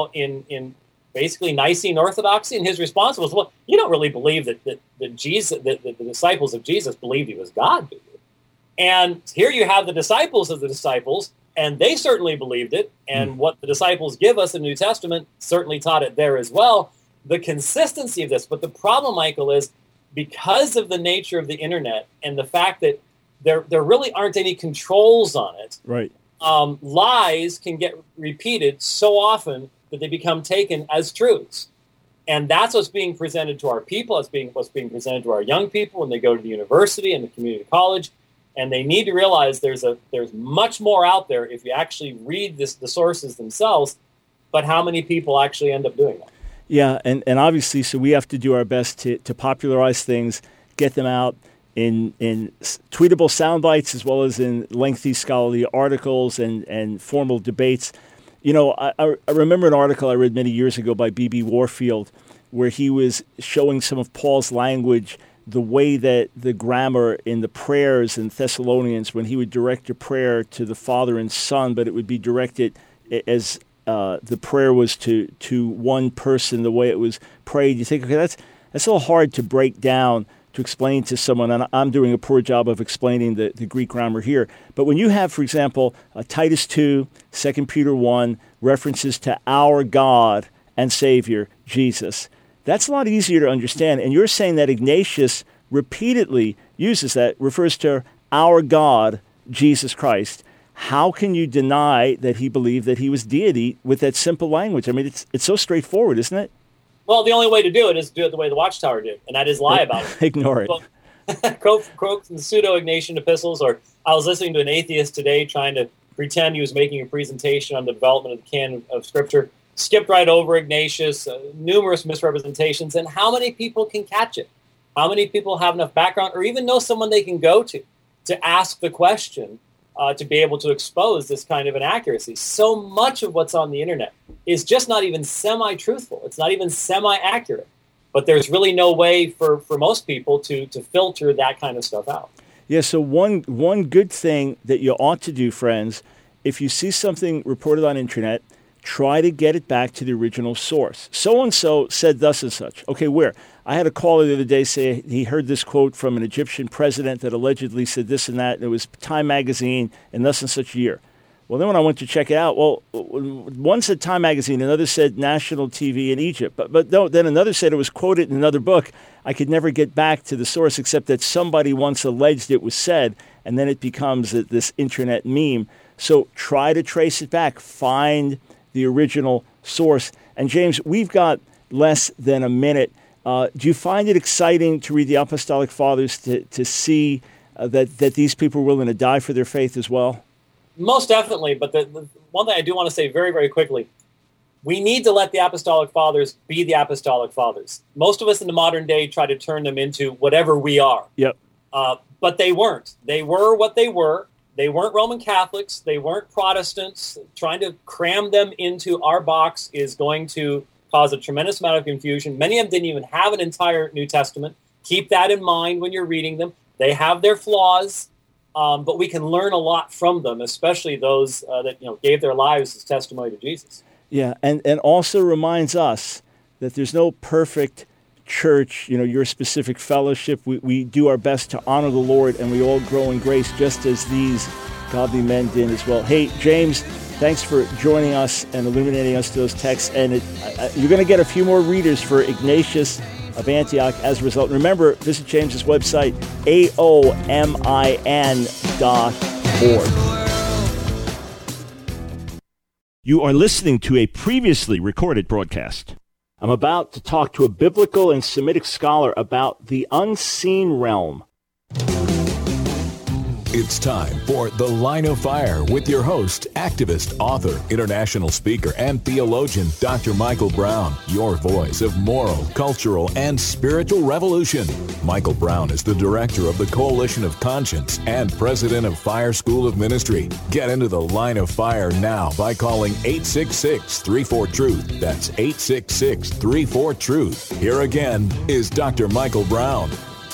in basically Nicene orthodoxy?" And his response was, "Well, you don't really believe that Jesus, that the disciples of Jesus believed he was God, do you?" And here you have the disciples of the disciples, and they certainly believed it. And what the disciples give us in the New Testament certainly taught it there as well. The consistency of this. But the problem, Michael, is because of the nature of the internet and the fact that there really aren't any controls on it. Right. Lies can get repeated so often that they become taken as truths. And that's what's being presented to our people. It's what's being presented to our young people when they go to the university and the community college. And they need to realize there's much more out there if you actually read the sources themselves, but how many people actually end up doing that? Yeah, and obviously, so we have to do our best to popularize things, get them out in tweetable sound bites as well as in lengthy scholarly articles and formal debates. I remember an article I read many years ago by B.B. Warfield where he was showing some of Paul's language, the way that the grammar in the prayers in Thessalonians, when he would direct a prayer to the Father and Son, but it would be directed as the prayer was to one person, the way it was prayed. You think, okay, that's a little hard to break down, to explain to someone, and I'm doing a poor job of explaining the Greek grammar here. But when you have, for example, Titus 2, 2 Peter 1, references to our God and Savior, Jesus, that's a lot easier to understand. And you're saying that Ignatius repeatedly uses that, refers to our God, Jesus Christ. How can you deny that he believed that he was deity with that simple language? I mean, it's so straightforward, isn't it? Well, the only way to do it is to do it the way the Watchtower did, and that is lie about it. Ignore it. Quote from the pseudo-Ignatian epistles, or I was listening to an atheist today trying to pretend he was making a presentation on the development of the canon of Scripture, skipped right over Ignatius, numerous misrepresentations, and how many people can catch it? How many people have enough background or even know someone they can go to ask the question to be able to expose this kind of inaccuracy? So much of what's on the internet is just not even semi-truthful. It's not even semi-accurate. But there's really no way for most people to filter that kind of stuff out. Yeah, so one good thing that you ought to do, friends, if you see something reported on internet, try to get it back to the original source. So-and-so said thus and such. Okay, where? I had a caller the other day say he heard this quote from an Egyptian president that allegedly said this and that, and it was Time magazine in thus and such a year. Well, then when I went to check it out, well, one said Time magazine, another said national TV in Egypt. But no, then another said it was quoted in another book. I could never get back to the source except that somebody once alleged it was said, and then it becomes this internet meme. So try to trace it back. Find the original source. And James, we've got less than a minute. Do you find it exciting to read the Apostolic Fathers to see that these people were willing to die for their faith as well? Most definitely. But the one thing I do want to say very, very quickly, we need to let the Apostolic Fathers be the Apostolic Fathers. Most of us in the modern day try to turn them into whatever we are. Yep. But they weren't. They were what they were. They weren't Roman Catholics. They weren't Protestants. Trying to cram them into our box is going to cause a tremendous amount of confusion. Many of them didn't even have an entire New Testament. Keep that in mind when you're reading them. They have their flaws, but we can learn a lot from them, especially those that gave their lives as testimony to Jesus. Yeah, and also reminds us that there's no perfect church, your specific fellowship. We do our best to honor the Lord, and we all grow in grace just as these godly men did as well. Hey, James, Thanks for joining us and illuminating us to those texts. And you're going to get a few more readers for Ignatius of Antioch as a result. Remember, visit James's website, aomin.org. You are listening to a previously recorded broadcast. I'm about to talk to a biblical and Semitic scholar about the unseen realm. It's time for The Line of Fire with your host, activist, author, international speaker, and theologian, Dr. Michael Brown, your voice of moral, cultural, and spiritual revolution. Michael Brown is the director of the Coalition of Conscience and president of Fire School of Ministry. Get into The Line of Fire now by calling 866-34-TRUTH. That's 866-34-TRUTH. Here again is Dr. Michael Brown.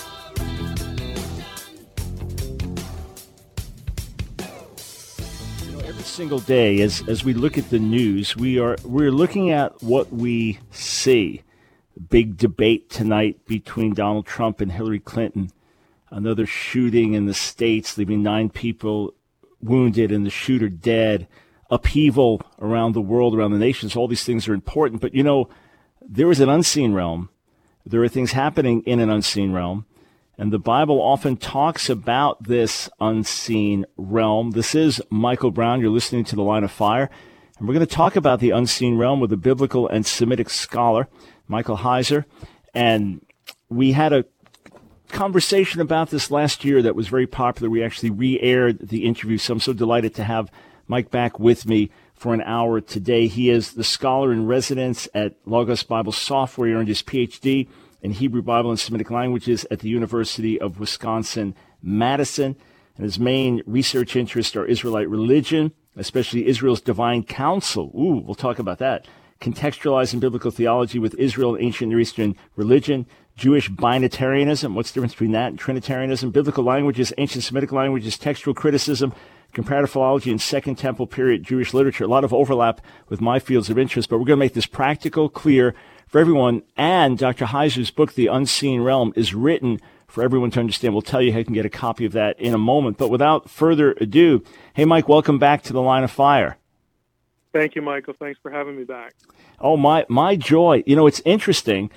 Single day as we look at the news, we're looking at what we see. Big debate tonight between Donald Trump and Hillary Clinton. Another shooting in the States, leaving 9 people wounded and the shooter dead. Upheaval around the world, around the nations. All these things are important, but there is an unseen realm. There are things happening in an unseen realm. And the Bible often talks about this unseen realm. This is Michael Brown. You're listening to The Line of Fire. And we're going to talk about the unseen realm with a biblical and Semitic scholar, Michael Heiser. And we had a conversation about this last year that was very popular. We actually re-aired the interview, so I'm so delighted to have Mike back with me for an hour today. He is the scholar in residence at Logos Bible Software. He earned his Ph.D. in Hebrew Bible and Semitic languages at the University of Wisconsin-Madison. And his main research interests are Israelite religion, especially Israel's divine council. Ooh, we'll talk about that. Contextualizing biblical theology with Israel and ancient Near Eastern religion, Jewish binitarianism, what's the difference between that and Trinitarianism, biblical languages, ancient Semitic languages, textual criticism, comparative philology, and Second Temple period Jewish literature. A lot of overlap with my fields of interest, but we're going to make this practical, clear for everyone. And Dr. Heiser's book, The Unseen Realm, is written for everyone to understand. We'll tell you how you can get a copy of that in a moment. But without further ado, hey, Mike, welcome back to The Line of Fire. Thank you, Michael. Thanks for having me back. Oh, my joy. It's interesting.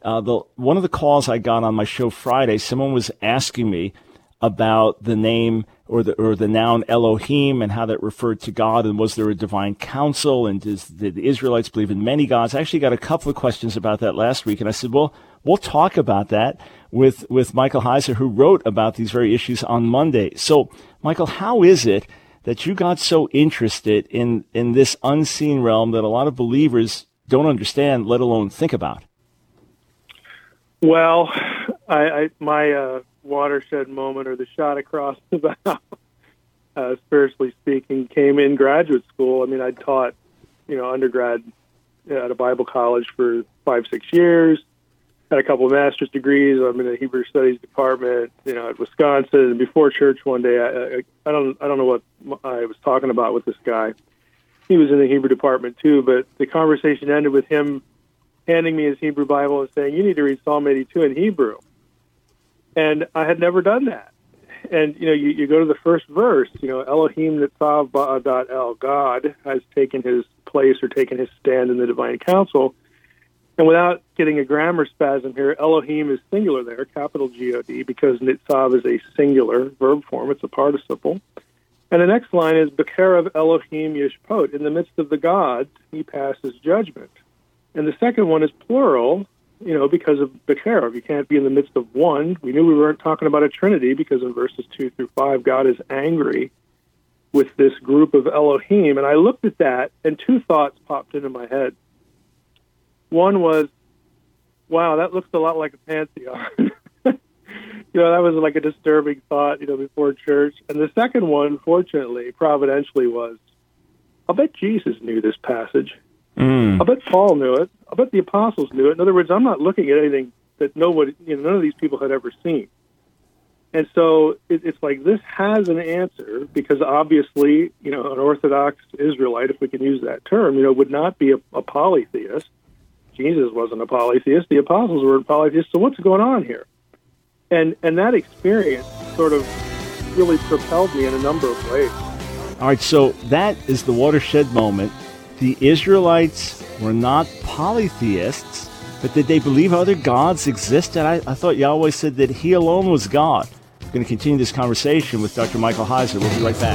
One of the calls I got on my show Friday, someone was asking me about the name or the noun Elohim and how that referred to God, and was there a divine council, and did the Israelites believe in many gods? I actually got a couple of questions about that last week, and I said, well, we'll talk about that with Michael Heiser, who wrote about these very issues on Monday. So, Michael, how is it that you got so interested in this unseen realm that a lot of believers don't understand, let alone think about? Well, my watershed moment, or the shot across the bow, spiritually speaking, came in graduate school. I mean, I taught, undergrad at a Bible college for 5-6 years, had a couple of master's degrees. I'm in the Hebrew Studies department, at Wisconsin. And before church one day, I don't know what I was talking about with this guy. He was in the Hebrew department too, but the conversation ended with him handing me his Hebrew Bible and saying, "You need to read Psalm 82 in Hebrew." And I had never done that. And, you go to the first verse, Elohim Nitzav Ba'adat El, God has taken his place or taken his stand in the divine council. And without getting a grammar spasm here, Elohim is singular there, capital G-O-D, because Nitzav is a singular verb form. It's a participle. And the next line is, B'kerev Elohim Yishpot. In the midst of the gods, he passes judgment. And the second one is plural, because of B'kerev. You can't be in the midst of one. We knew we weren't talking about a trinity because in verses 2 through 5, God is angry with this group of Elohim. And I looked at that, and two thoughts popped into my head. One was, wow, that looks a lot like a pantheon. That was like a disturbing thought, before church. And the second one, fortunately, providentially, was, I'll bet Jesus knew this passage. I'll bet Paul knew it. I'll bet the apostles knew it. In other words, I'm not looking at anything that none of these people had ever seen. And so it's like this has an answer, because obviously, an Orthodox Israelite, if we can use that term, would not be a polytheist. Jesus wasn't a polytheist. The apostles were polytheists. So what's going on here? And that experience sort of really propelled me in a number of ways. All right, so that is the watershed moment. The Israelites were not polytheists, but did they believe other gods existed? I thought Yahweh said that he alone was God. We're going to continue this conversation with Dr. Michael Heiser. We'll be right back.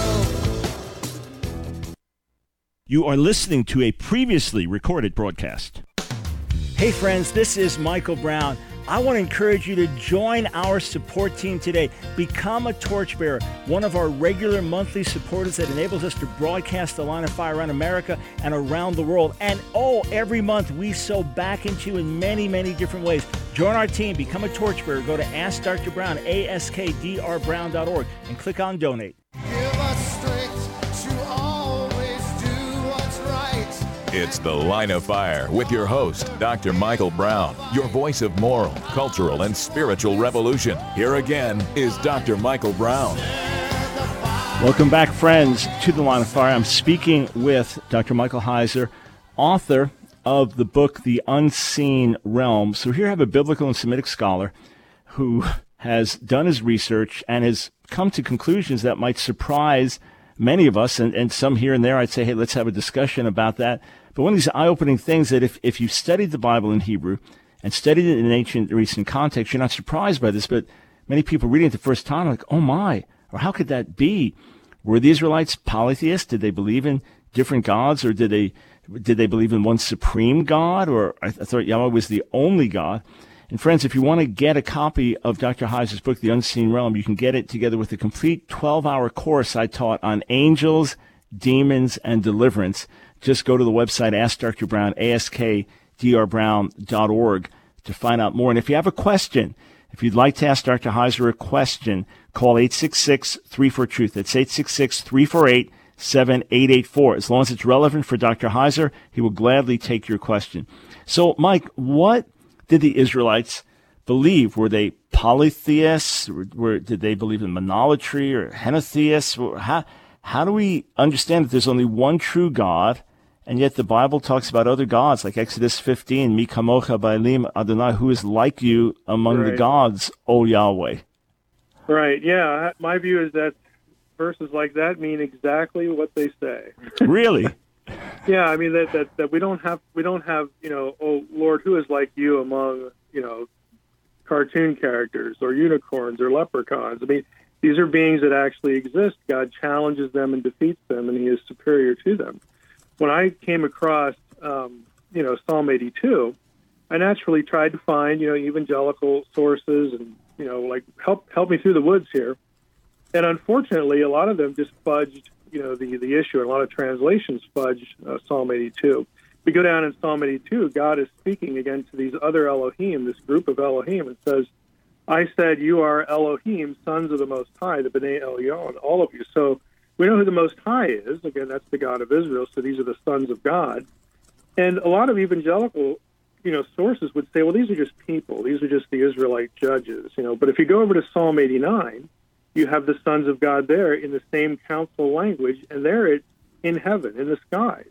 You are listening to a previously recorded broadcast. Hey friends, this is Michael Brown. I want to encourage you to join our support team today. Become a torchbearer, one of our regular monthly supporters that enables us to broadcast the Line of Fire around America and around the world. And every month we sow back into you in many, many different ways. Join our team, become a torchbearer. Go to Ask Dr. Brown, askdrbrown.org, and click on Donate. Give us strength to always do what's right. It's The Line of Fire with your host, Dr. Michael Brown, your voice of moral, cultural, and spiritual revolution. Here again is Dr. Michael Brown. Welcome back, friends, to The Line of Fire. I'm speaking with Dr. Michael Heiser, author of the book, The Unseen Realm. So here I have a biblical and Semitic scholar who has done his research and has come to conclusions that might surprise many of us, and some here and there. I'd say, hey, let's have a discussion about that. But one of these eye-opening things that if you studied the Bible in Hebrew and studied it in ancient recent context, you're not surprised by this, but many people reading it the first time are like, oh my, or how could that be? Were the Israelites polytheists? Did they believe in different gods, or did they believe in one supreme God? Or I thought Yahweh was the only God. And friends, if you want to get a copy of Dr. Heiser's book, The Unseen Realm, you can get it together with a complete 12-hour course I taught on angels, demons, and deliverance. Just go to the website, Ask Dr. Brown, askdrbrown.org, to find out more. And if you have a question, if you'd like to ask Dr. Heiser a question, call 866-34-TRUTH. That's 866-348-7884. As long as it's relevant for Dr. Heiser, he will gladly take your question. So, Mike, what did the Israelites believe? Were they polytheists? Did they believe in monolatry or henotheists? How do we understand that there's only one true God, and yet the Bible talks about other gods, like Exodus 15, Mi kamocha ba'elim Adonai, who is like you among the gods, O Yahweh? Right, yeah. My view is that verses like that mean exactly what they say. Really? Yeah, I mean that we don't have oh Lord, who is like you among cartoon characters or unicorns or leprechauns. I mean, these are beings that actually exist. God challenges them and defeats them, and He is superior to them. When I came across Psalm 82, I naturally tried to find evangelical sources and help me through the woods here. And unfortunately, a lot of them just fudged the issue, and a lot of translations fudge Psalm 82. We go down in Psalm 82, God is speaking again to these other Elohim, this group of Elohim, and says, I said, you are Elohim, sons of the Most High, the B'nai Elyon, all of you. So we know who the Most High is. Again, that's the God of Israel, so these are the sons of God. And a lot of evangelical sources would say, well, these are just people. These are just the Israelite judges. But if you go over to Psalm 89, you have the sons of God there in the same council language, and they're in heaven, in the skies.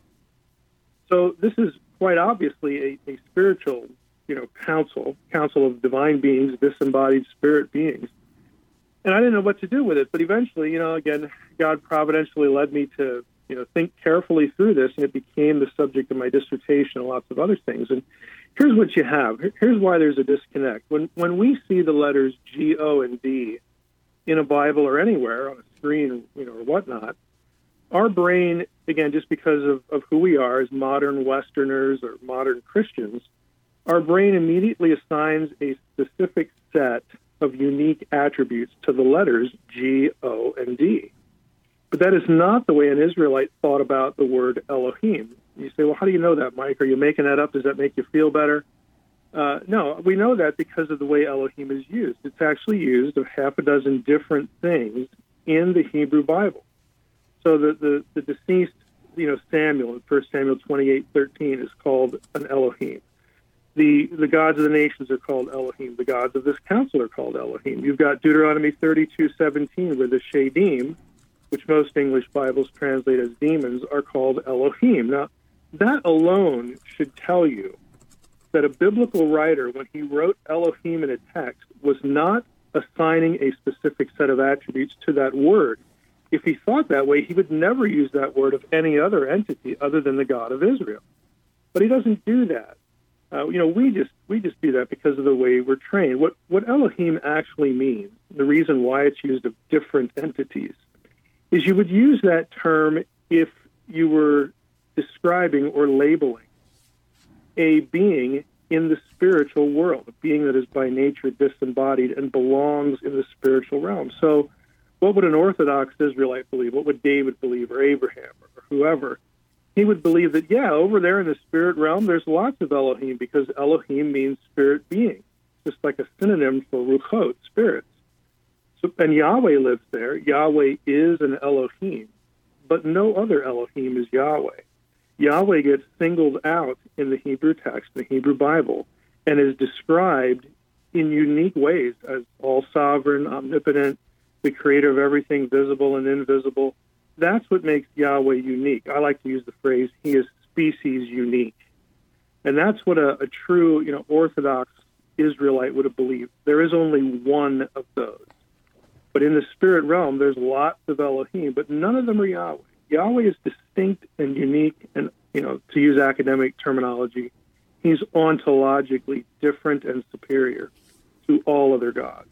So this is quite obviously a spiritual, council of divine beings, disembodied spirit beings. And I didn't know what to do with it, but eventually, again, God providentially led me to, think carefully through this, and it became the subject of my dissertation and lots of other things. And here's what you have. Here's why there's a disconnect. When we see the letters G, O, and D in a Bible or anywhere on a screen, or whatnot, our brain, again, just because of who we are as modern Westerners or modern Christians, our brain immediately assigns a specific set of unique attributes to the letters G, O, and D. But that is not the way an Israelite thought about the word Elohim. You say, well, how do you know that, Mike? Are you making that up? Does that make you feel better? No, we know that because of the way Elohim is used. It's actually used of half a dozen different things in the Hebrew Bible. So the deceased, Samuel in 1 Samuel 28:13 is called an Elohim. The gods of the nations are called Elohim. The gods of this council are called Elohim. You've got Deuteronomy 32:17, where the Shadim, which most English Bibles translate as demons, are called Elohim. Now, that alone should tell you that a biblical writer, when he wrote Elohim in a text, was not assigning a specific set of attributes to that word. if he thought that way, he would never use that word of any other entity other than the God of Israel. But he doesn't do that. We just do that because of the way we're trained. What Elohim actually means, the reason why it's used of different entities, is you would use that term if you were describing or labeling a being in the spiritual world, a being that is by nature disembodied and belongs in the spiritual realm. So what would an Orthodox Israelite believe? What would David believe, or Abraham, or whoever? He would believe that, over there in the spirit realm, there's lots of Elohim, because Elohim means spirit being, just like a synonym for Ruchot, spirits. So, and Yahweh lives there. Yahweh is an Elohim, but no other Elohim is Yahweh. Yahweh gets singled out in the Hebrew text, the Hebrew Bible, and is described in unique ways as all-sovereign, omnipotent, the creator of everything visible and invisible. That's what makes Yahweh unique. I like to use the phrase, he is species unique. And that's what a true, Orthodox Israelite would have believed. There is only one of those. But in the spirit realm, there's lots of Elohim, but none of them are Yahweh. Yahweh is distinct and unique, and, to use academic terminology, he's ontologically different and superior to all other gods.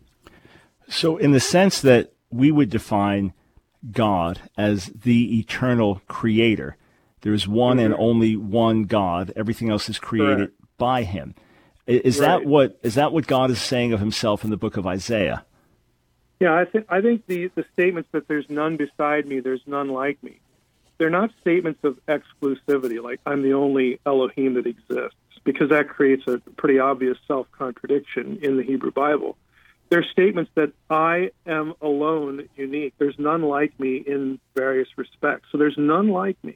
So in the sense that we would define God as the eternal creator, there's one and only one God. Everything else is created by him. Is that what God is saying of himself in the book of Isaiah? Yeah, I think the statements that there's none beside me, there's none like me, they're not statements of exclusivity, like I'm the only Elohim that exists, because that creates a pretty obvious self-contradiction in the Hebrew Bible. They're statements that I am alone unique. There's none like me in various respects. So there's none like me.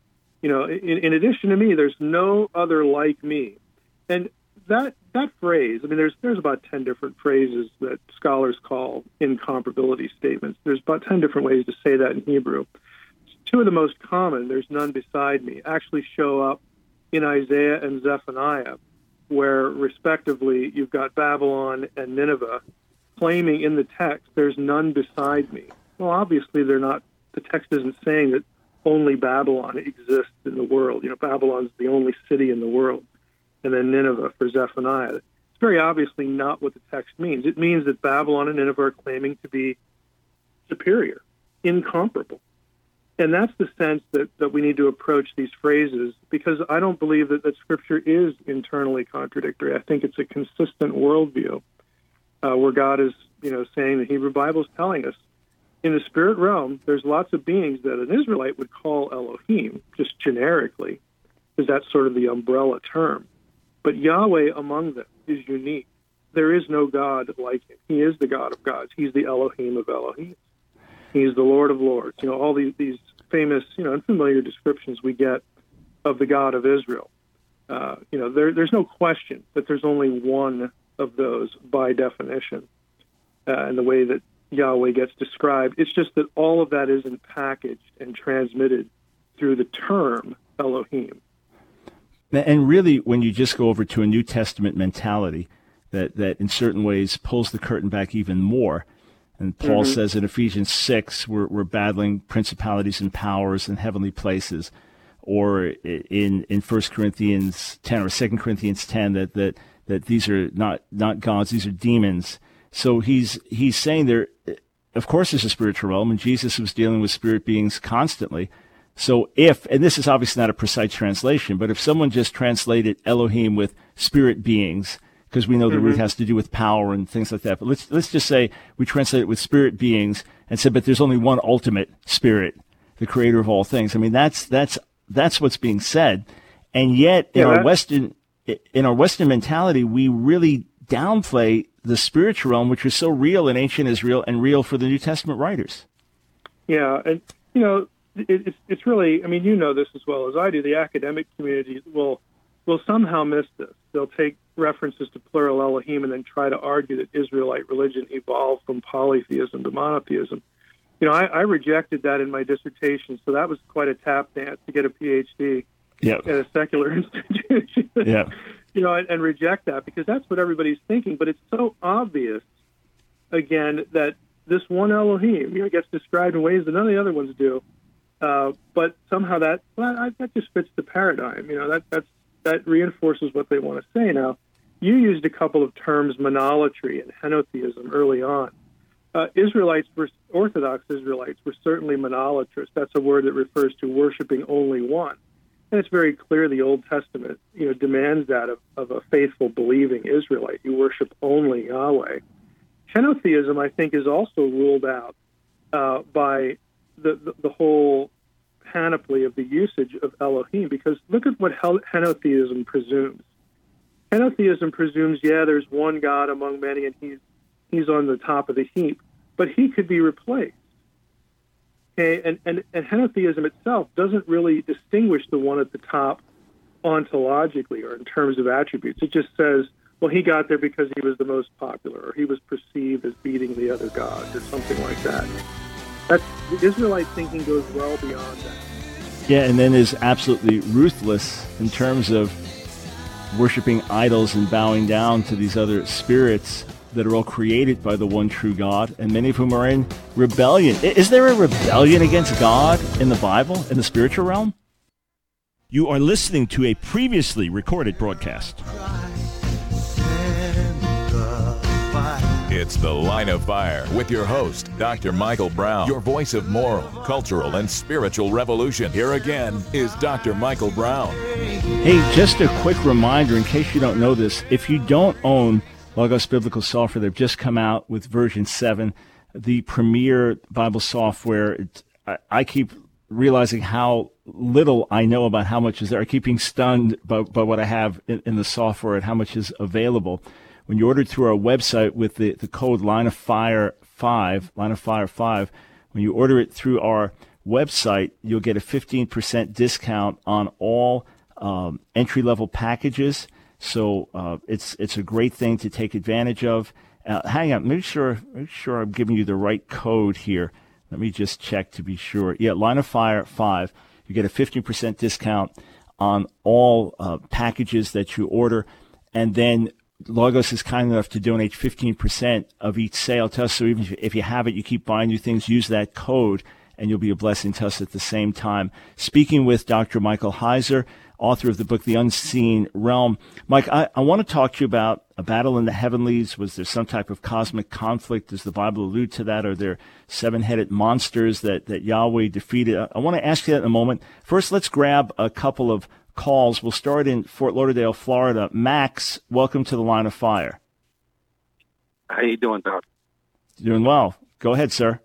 In addition to me, there's no other like me. And that phrase, there's about 10 different phrases that scholars call incomparability statements. There's about 10 different ways to say that in Hebrew. Two of the most common, there's none beside me, actually show up in Isaiah and Zephaniah, where respectively you've got Babylon and Nineveh claiming in the text, there's none beside me. Well, obviously the text isn't saying that only Babylon exists in the world. Babylon's the only city in the world. And then Nineveh for Zephaniah. It's very obviously not what the text means. It means that Babylon and Nineveh are claiming to be superior, incomparable. And that's the sense that we need to approach these phrases, because I don't believe that Scripture is internally contradictory. I think it's a consistent worldview where God is, saying the Hebrew Bible is telling us in the spirit realm, there's lots of beings that an Israelite would call Elohim, just generically, because that's sort of the umbrella term. But Yahweh among them is unique. There is no God like him. He is the God of gods. He's the Elohim of Elohim. He's the Lord of lords. All these famous, and familiar descriptions we get of the God of Israel. There's no question that there's only one of those by definition, and the way that Yahweh gets described. It's just that all of that isn't packaged and transmitted through the term Elohim. And really, when you just go over to a New Testament mentality that in certain ways pulls the curtain back even more, and Paul says in Ephesians 6, we're battling principalities and powers in heavenly places, or in 1 Corinthians 10 or 2 Corinthians 10 that these are not gods, these are demons. So he's saying there, of course, there's a spiritual realm, and Jesus was dealing with spirit beings constantly. So and this is obviously not a precise translation, but if someone just translated Elohim with spirit beings, because we know the root has to do with power and things like that, but let's just say we translate it with spirit beings and said, but there's only one ultimate spirit, the creator of all things. That's what's being said, and yet in our Western mentality, we really downplay the spiritual realm, which is so real in ancient Israel and real for the New Testament writers. Yeah, and it's really, this as well as I do. The academic community will somehow miss this. They'll take references to plural Elohim and then try to argue that Israelite religion evolved from polytheism to monotheism. I rejected that in my dissertation, so that was quite a tap dance to get a PhD at a secular institution. And reject that, because that's what everybody's thinking. But it's so obvious, again, that this one Elohim. It gets described in ways that none of the other ones do. But somehow that just fits the paradigm. That reinforces what they want to say. Now, you used a couple of terms, monolatry and henotheism, early on. Orthodox Israelites were certainly monolatrous. That's a word that refers to worshiping only one. And it's very clear the Old Testament, demands that of a faithful, believing Israelite. You worship only Yahweh. Henotheism, I think, is also ruled out by the whole panoply of the usage of Elohim, because look at what henotheism presumes. Henotheism presumes, there's one God among many, and he's on the top of the heap, but he could be replaced. Okay, and henotheism itself doesn't really distinguish the one at the top ontologically or in terms of attributes. It just says, well, he got there because he was the most popular, or he was perceived as beating the other gods, or something like that. The Israelite thinking goes well beyond that. Yeah, and then is absolutely ruthless in terms of worshiping idols and bowing down to these other spirits that are all created by the one true God, and many of whom are in rebellion. Is there a rebellion against God in the Bible, in the spiritual realm? You are listening to a previously recorded broadcast. It's The Line of Fire with your host, Dr. Michael Brown, your voice of moral, cultural, and spiritual revolution. Here again is Dr. Michael Brown. Hey, just a quick reminder, in case you don't know this, if you don't own Logos Biblical Software, they've just come out with version 7, the premier Bible software. I keep realizing how little I know about how much is there. I keep being stunned by what I have in the software and how much is available. When you order through our website with the code Line of Fire 5, when you order it through our website, you'll get a 15% discount on all entry-level packages. So it's a great thing to take advantage of. Hang on, make sure I'm giving you the right code here. Let me just check to be sure. Yeah, Line of Fire 5. You get a 15% discount on all packages that you order, and then Logos is kind enough to donate 15% of each sale to us. So even if you have it, you keep buying new things, use that code, and you'll be a blessing to us at the same time. Speaking with Dr. Michael Heiser, author of the book, The Unseen Realm. Mike, I want to talk to you about a battle in the heavenlies. Was there some type of cosmic conflict? Does the Bible allude to that? Are there seven-headed monsters that Yahweh defeated? I want to ask you that in a moment. First, let's grab a couple of calls. We'll start in Fort Lauderdale, Florida. Max, welcome to the Line of Fire. How you doing, Doc? Doing well. Go ahead, sir.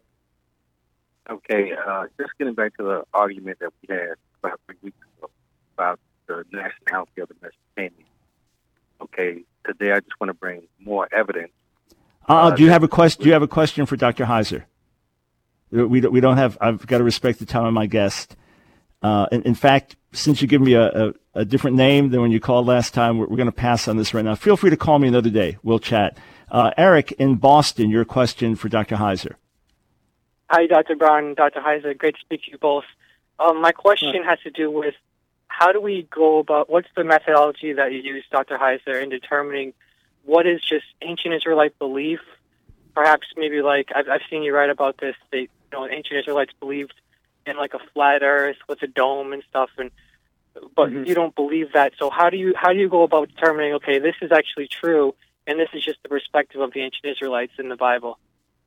Okay, just getting back to the argument that we had about 3 weeks ago about the nationality of the Mesopotamians. Okay, today I just want to bring more evidence. Do you have a question? Do you have a question for Dr. Heiser? We don't have. I've got to respect the time of my guest. In fact, since you give me a different name than when you called last time, we're going to pass on this right now. Feel free to call me another day. We'll chat. Eric in Boston, your question for Dr. Heiser. Hi, Dr. Brown and Dr. Heiser. Great to speak to you both. My question has to do with how do we go about, what's the methodology that you use, Dr. Heiser, in determining what is just ancient Israelite belief? Perhaps maybe like, I've seen you write about this, ancient Israelites believed in like a flat earth with a dome and stuff, but you don't believe that. So how do you go about determining, okay, this is actually true, and this is just the perspective of the ancient Israelites in the Bible?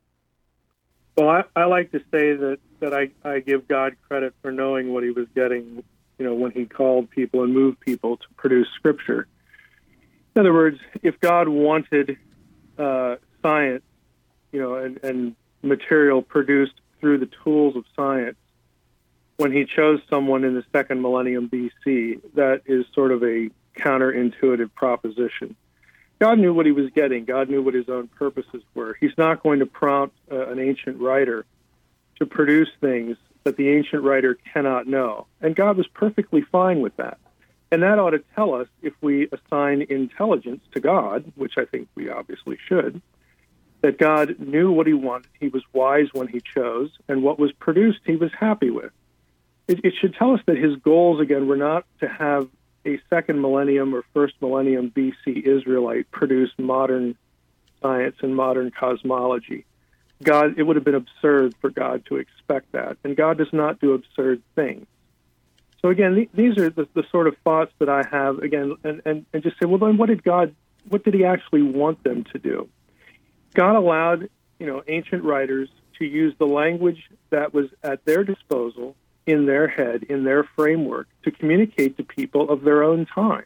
Well, I like to say that I give God credit for knowing what he was getting, when he called people and moved people to produce Scripture. In other words, if God wanted science, and material produced through the tools of science, when he chose someone in the second millennium BC, that is sort of a counterintuitive proposition. God knew what he was getting. God knew what his own purposes were. He's not going to prompt an ancient writer to produce things that the ancient writer cannot know. And God was perfectly fine with that. And that ought to tell us, if we assign intelligence to God, which I think we obviously should, that God knew what he wanted. He was wise when he chose, and what was produced he was happy with. It should tell us that his goals, again, were not to have a second millennium or first millennium BC Israelite produce modern science and modern cosmology. it would have been absurd for God to expect that. And God does not do absurd things. So again, these are the sort of thoughts that I have, again, and just say, well, then what did he actually want them to do? God allowed, ancient writers to use the language that was at their disposal, in their head, in their framework, to communicate to people of their own time.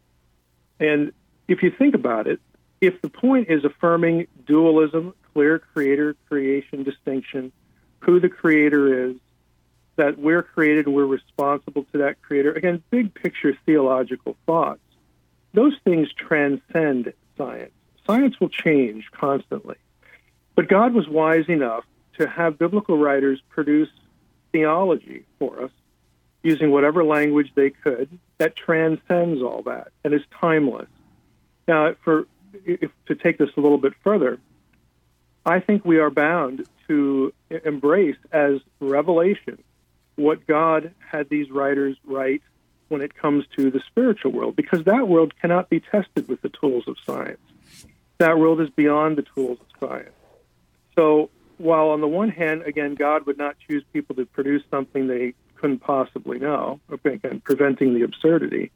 And if you think about it, if the point is affirming dualism, clear creator-creation distinction, who the creator is, that we're created and we're responsible to that creator, again, big picture theological thoughts, those things transcend science. Science will change constantly. But God was wise enough to have biblical writers produce theology for us using whatever language they could that transcends all that and is timeless. Now, to take this a little bit further, I think we are bound to embrace as revelation what God had these writers write when it comes to the spiritual world, because that world cannot be tested with the tools of science. That world is beyond the tools of science. So while on the one hand, again, God would not choose people to produce something they couldn't possibly know, again, preventing the absurdity,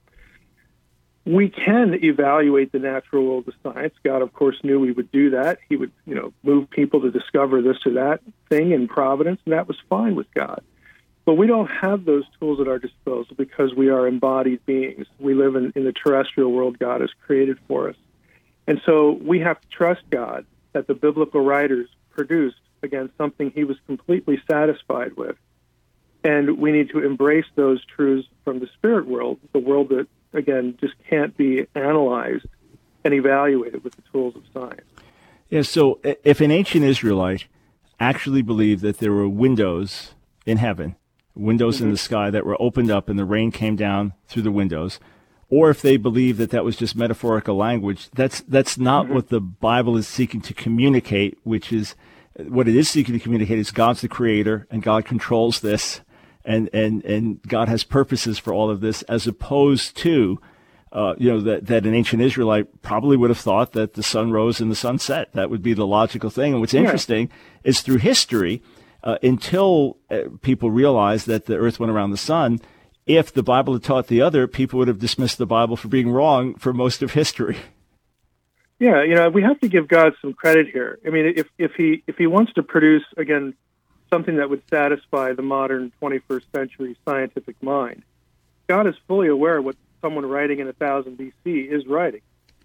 we can evaluate the natural world of science. God, of course, knew we would do that. He would, move people to discover this or that thing in providence, and that was fine with God. But we don't have those tools at our disposal because we are embodied beings. We live in the terrestrial world God has created for us. And so we have to trust God that the biblical writers produced, again, something he was completely satisfied with. And we need to embrace those truths from the spirit world, the world that, again, just can't be analyzed and evaluated with the tools of science. Yeah, so if an ancient Israelite actually believed that there were windows in heaven, windows in the sky that were opened up and the rain came down through the windows, or if they believe that was just metaphorical language, that's not what the Bible is seeking to communicate, which is what it is seeking to communicate is God's the creator and God controls this and God has purposes for all of this, as opposed to that an ancient Israelite probably would have thought that the sun rose and the sun set. That would be the logical thing. And what's interesting is through history, until people realized that the earth went around the sun, if the Bible had taught the other, people would have dismissed the Bible for being wrong for most of history. Yeah, we have to give God some credit here. I mean, if he wants to produce, again, something that would satisfy the modern 21st century scientific mind, God is fully aware of what someone writing in 1000 BC is writing.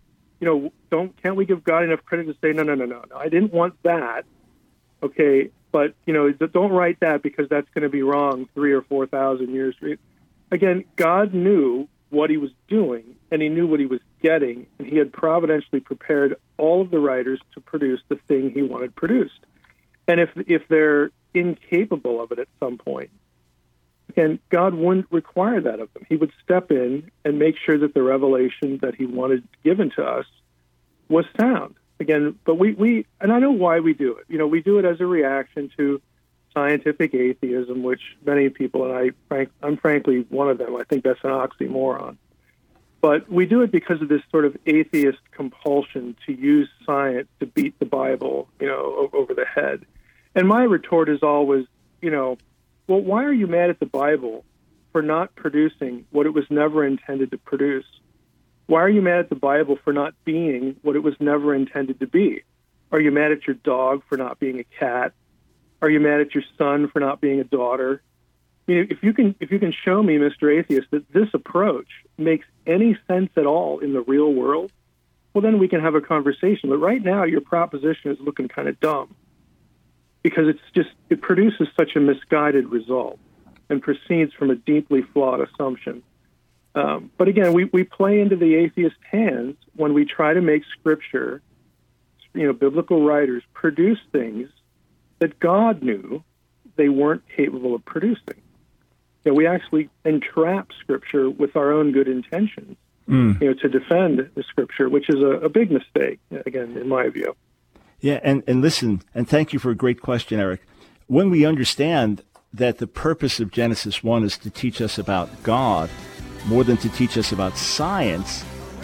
Can't we give God enough credit to say, no, I didn't want that, okay, but, don't write that because that's going to be wrong 3,000 or 4,000 years. Again, God knew what he was doing, and he knew what he was getting, and he had providentially prepared all of the writers to produce the thing he wanted produced. And if they're incapable of it at some point, again, God wouldn't require that of them. He would step in and make sure that the revelation that he wanted given to us was sound. Again, but we and I know why we do it. We do it as a reaction to scientific atheism, which many people, and I'm frankly one of them, I think that's an oxymoron. But we do it because of this sort of atheist compulsion to use science to beat the Bible, over the head. And my retort is always, well, why are you mad at the Bible for not producing what it was never intended to produce? Why are you mad at the Bible for not being what it was never intended to be? Are you mad at your dog for not being a cat? Are you mad at your son for not being a daughter? I mean, if you can show me, Mr. Atheist, that this approach makes any sense at all in the real world, well, then we can have a conversation. But right now, your proposition is looking kind of dumb because it produces such a misguided result and proceeds from a deeply flawed assumption. But again, we play into the atheist hands when we try to make Scripture, biblical writers produce things that God knew they weren't capable of producing. We actually entrap Scripture with our own good intentions, to defend the Scripture, which is a big mistake, again, in my view. Yeah, and listen, and thank you for a great question, Eric. When we understand that the purpose of Genesis 1 is to teach us about God more than to teach us about science,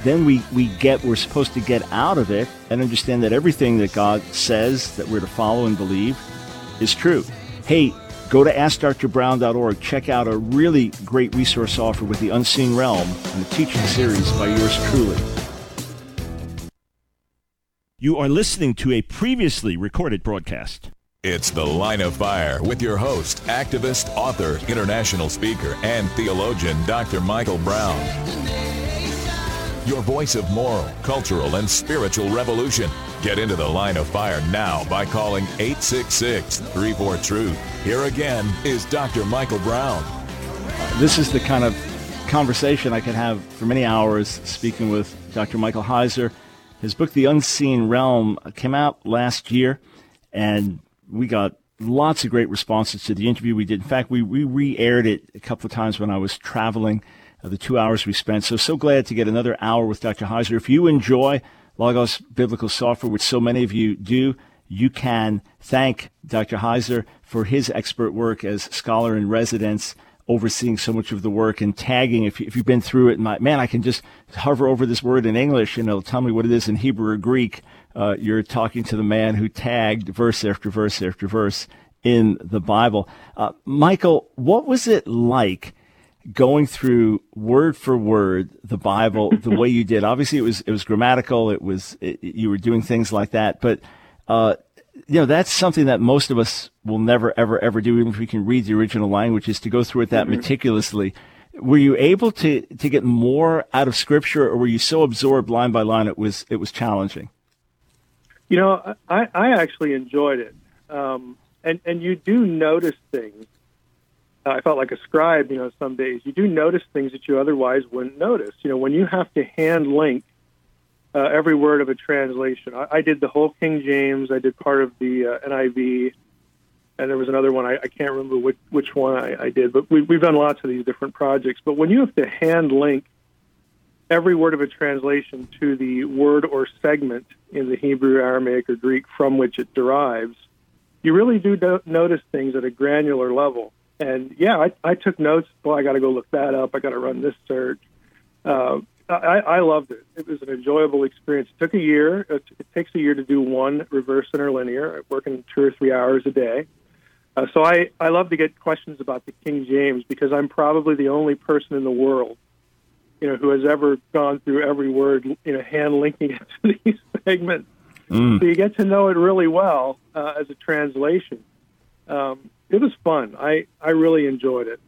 then we're supposed to get out of it and understand that everything that God says that we're to follow and believe is true. Hey, go to AskDrBrown.org. Check out a really great resource offer with The Unseen Realm and the teaching series by yours truly. You are listening to a previously recorded broadcast. It's The Line of Fire with your host, activist, author, international speaker, and theologian, Dr. Michael Brown. Your voice of moral, cultural, and spiritual revolution. Get into The Line of Fire now by calling 866-34-TRUTH. Here again is Dr. Michael Brown. This is the kind of conversation I could have for many hours speaking with Dr. Michael Heiser. His book, The Unseen Realm, came out last year, and we got lots of great responses to the interview we did. In fact, we re-aired it a couple of times when I was traveling, the 2 hours we spent. So glad to get another hour with Dr. Heiser. If you enjoy Logos Biblical Software, which so many of you do, you can thank Dr. Heiser for his expert work as scholar in residence, overseeing so much of the work and tagging. If you've been through it, I can just hover over this word in English and it'll tell me what it is in Hebrew or Greek. You're talking to the man who tagged verse after verse after verse in the Bible. Michael, what was it like going through word for word the Bible the way you did? Obviously, it was grammatical. You were doing things like that, but that's something that most of us will never, ever, ever do, even if we can read the original language, is to go through it that meticulously. Were you able to get more out of Scripture, or were you so absorbed line by line it was challenging? I actually enjoyed it. And you do notice things. I felt like a scribe, some days. You do notice things that you otherwise wouldn't notice. When you have to hand link every word of a translation. I did the whole King James. I did part of the NIV. And there was another one. I can't remember which one I did. But we've done lots of these different projects. But when you have to hand link every word of a translation to the word or segment in the Hebrew, Aramaic, or Greek from which it derives, you really do notice things at a granular level. And, I took notes. Well, I got to go look that up. I got to run this search. I loved it. It was an enjoyable experience. It took a year. It takes a year to do one reverse interlinear, working 2 or 3 hours a day. So I love to get questions about the King James because I'm probably the only person in the world who has ever gone through every word, hand linking it to these segments. So you get to know it really well as a translation. It was fun. I really enjoyed it.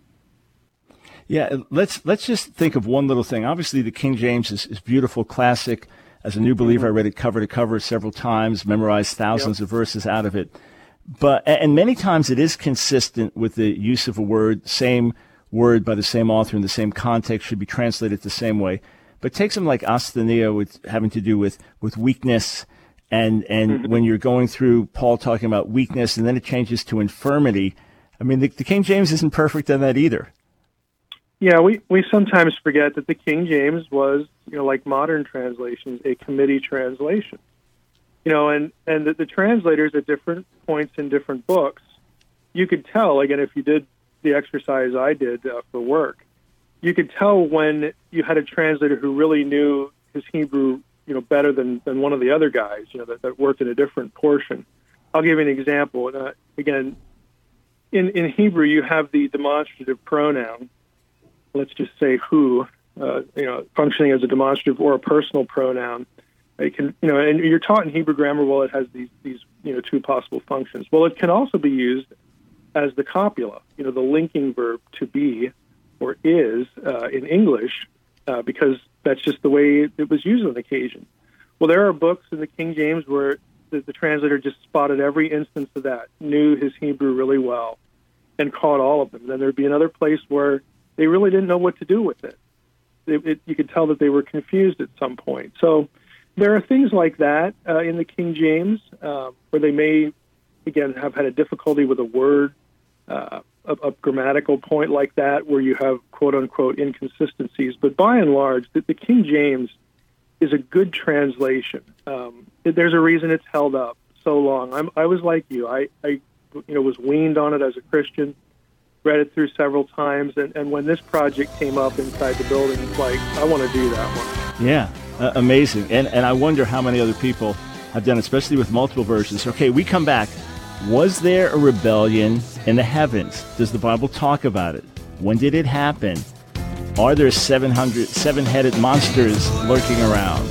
Yeah, let's just think of one little thing. Obviously, the King James is beautiful, classic. As a new believer, I read it cover to cover several times, memorized thousands of verses out of it. And many times it is consistent with the use of a word, same word by the same author in the same context should be translated the same way. But take something like asthenia, with having to do with weakness, and when you're going through Paul talking about weakness, and then it changes to infirmity. I mean, the King James isn't perfect on that either. Yeah, we sometimes forget that the King James was, like modern translations, a committee translation. And the translators at different points in different books, you could tell, again, if you did the exercise I did for work, you could tell when you had a translator who really knew his Hebrew, better than one of the other guys, that worked in a different portion. I'll give you an example. Again, in Hebrew, you have the demonstrative pronoun. Let's just say who, functioning as a demonstrative or a personal pronoun. It can, and you're taught in Hebrew grammar, well, it has these two possible functions. Well, it can also be used as the copula, the linking verb to be or is in English, because that's just the way it was used on occasion. Well, there are books in the King James where the translator just spotted every instance of that, knew his Hebrew really well, and caught all of them. Then there'd be another place where they really didn't know what to do with it. You could tell that they were confused at some point. So there are things like that in the King James where they may, again, have had a difficulty with a word, a grammatical point like that where you have quote-unquote inconsistencies. But by and large, the King James is a good translation. There's a reason it's held up so long. I was like you. I was weaned on it as a Christian, read it through several times, and when this project came up inside the building, it's like, I want to do that one. Yeah. Amazing. And I wonder how many other people have done, especially with multiple versions. Okay, we come back. Was there a rebellion in the heavens? Does the Bible talk about it? When did it happen? Are there seven-headed monsters lurking around?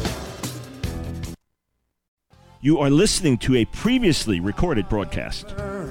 You are listening to a previously recorded broadcast.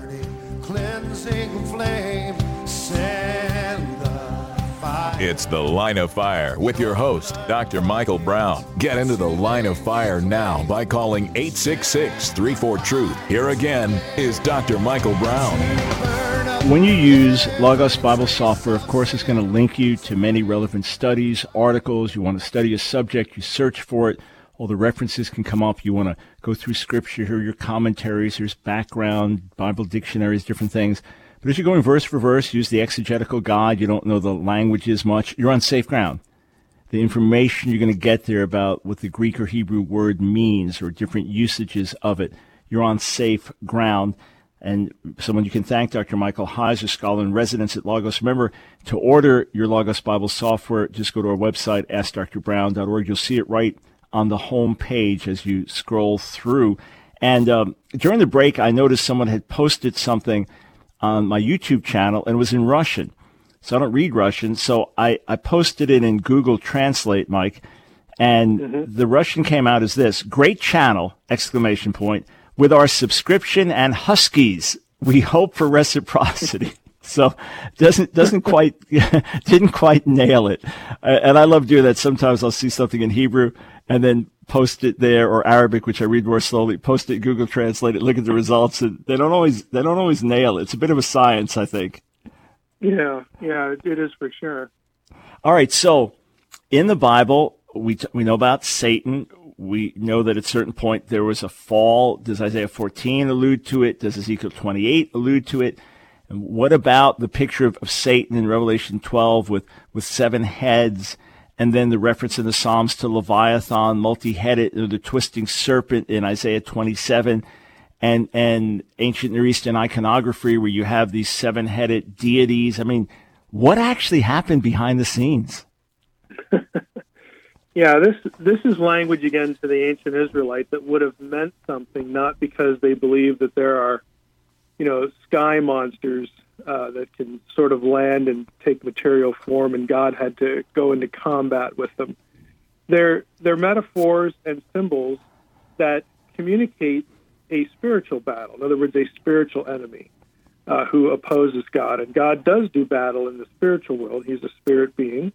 Cleansing flame, send the fire. It's The Line of Fire with your host, Dr. Michael Brown. Get into the Line of Fire now by calling 866-34-TRUTH. Here again is Dr. Michael Brown. When you use Logos Bible software, of course, it's going to link you to many relevant studies, articles. You want to study a subject, you search for it. All the references can come up. You want to go through Scripture, hear your commentaries, there's background, Bible dictionaries, different things. But as you're going verse for verse, use the exegetical guide. You don't know the languages much. You're on safe ground. The information you're going to get there about what the Greek or Hebrew word means or different usages of it, you're on safe ground. And someone you can thank, Dr. Michael Heiser, scholar in residence at Logos. Remember, to order your Logos Bible software, just go to our website, askdrbrown.org. You'll see it right on the home page as you scroll through. And during the break, I noticed someone had posted something on my YouTube channel, and it was in Russian. So I don't read Russian, so I posted it in Google Translate, Mike, and the Russian came out as this: "Great channel, ! With our subscription and Huskies, we hope for reciprocity." So didn't quite nail it. And I love doing that. Sometimes I'll see something in Hebrew and then post it there, or Arabic, which I read more slowly, post it, Google Translate it, look at the results, and they don't always nail it. It's a bit of a science, I think. Yeah, it is for sure. All right, so in the Bible, we know about Satan. We know that at a certain point there was a fall. Does Isaiah 14 allude to it? Does Ezekiel 28 allude to it? And what about the picture of Satan in Revelation 12 with 7 heads, and then the reference in the Psalms to Leviathan, multi-headed, the twisting serpent in Isaiah 27, and ancient Near Eastern iconography where you have these 7-headed deities? I mean, what actually happened behind the scenes? Yeah, this is language, again, to the ancient Israelites that would have meant something, not because they believe that there are, sky monsters that can sort of land and take material form, and God had to go into combat with them. They're metaphors and symbols that communicate a spiritual battle. In other words, a spiritual enemy who opposes God. And God does do battle in the spiritual world. He's a spirit being.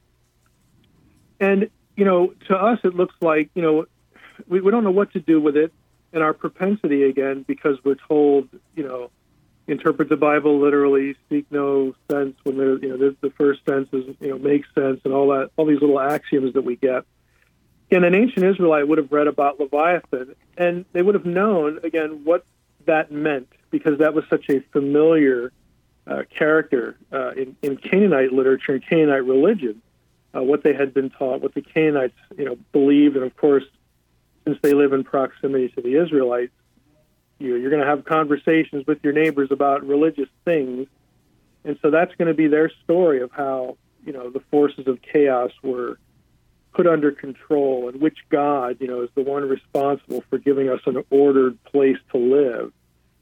And to us, it looks like, we don't know what to do with it. And our propensity, again, because we're told, interpret the Bible literally, speak no sense when the first sense is, makes sense, and all these little axioms that we get. And an ancient Israelite would have read about Leviathan, and they would have known, again, what that meant, because that was such a familiar character in Canaanite literature and Canaanite religion. What they had been taught, what the Canaanites, believed, and of course, since they live in proximity to the Israelites, you're going to have conversations with your neighbors about religious things, and so that's going to be their story of how the forces of chaos were put under control, and which God, is the one responsible for giving us an ordered place to live.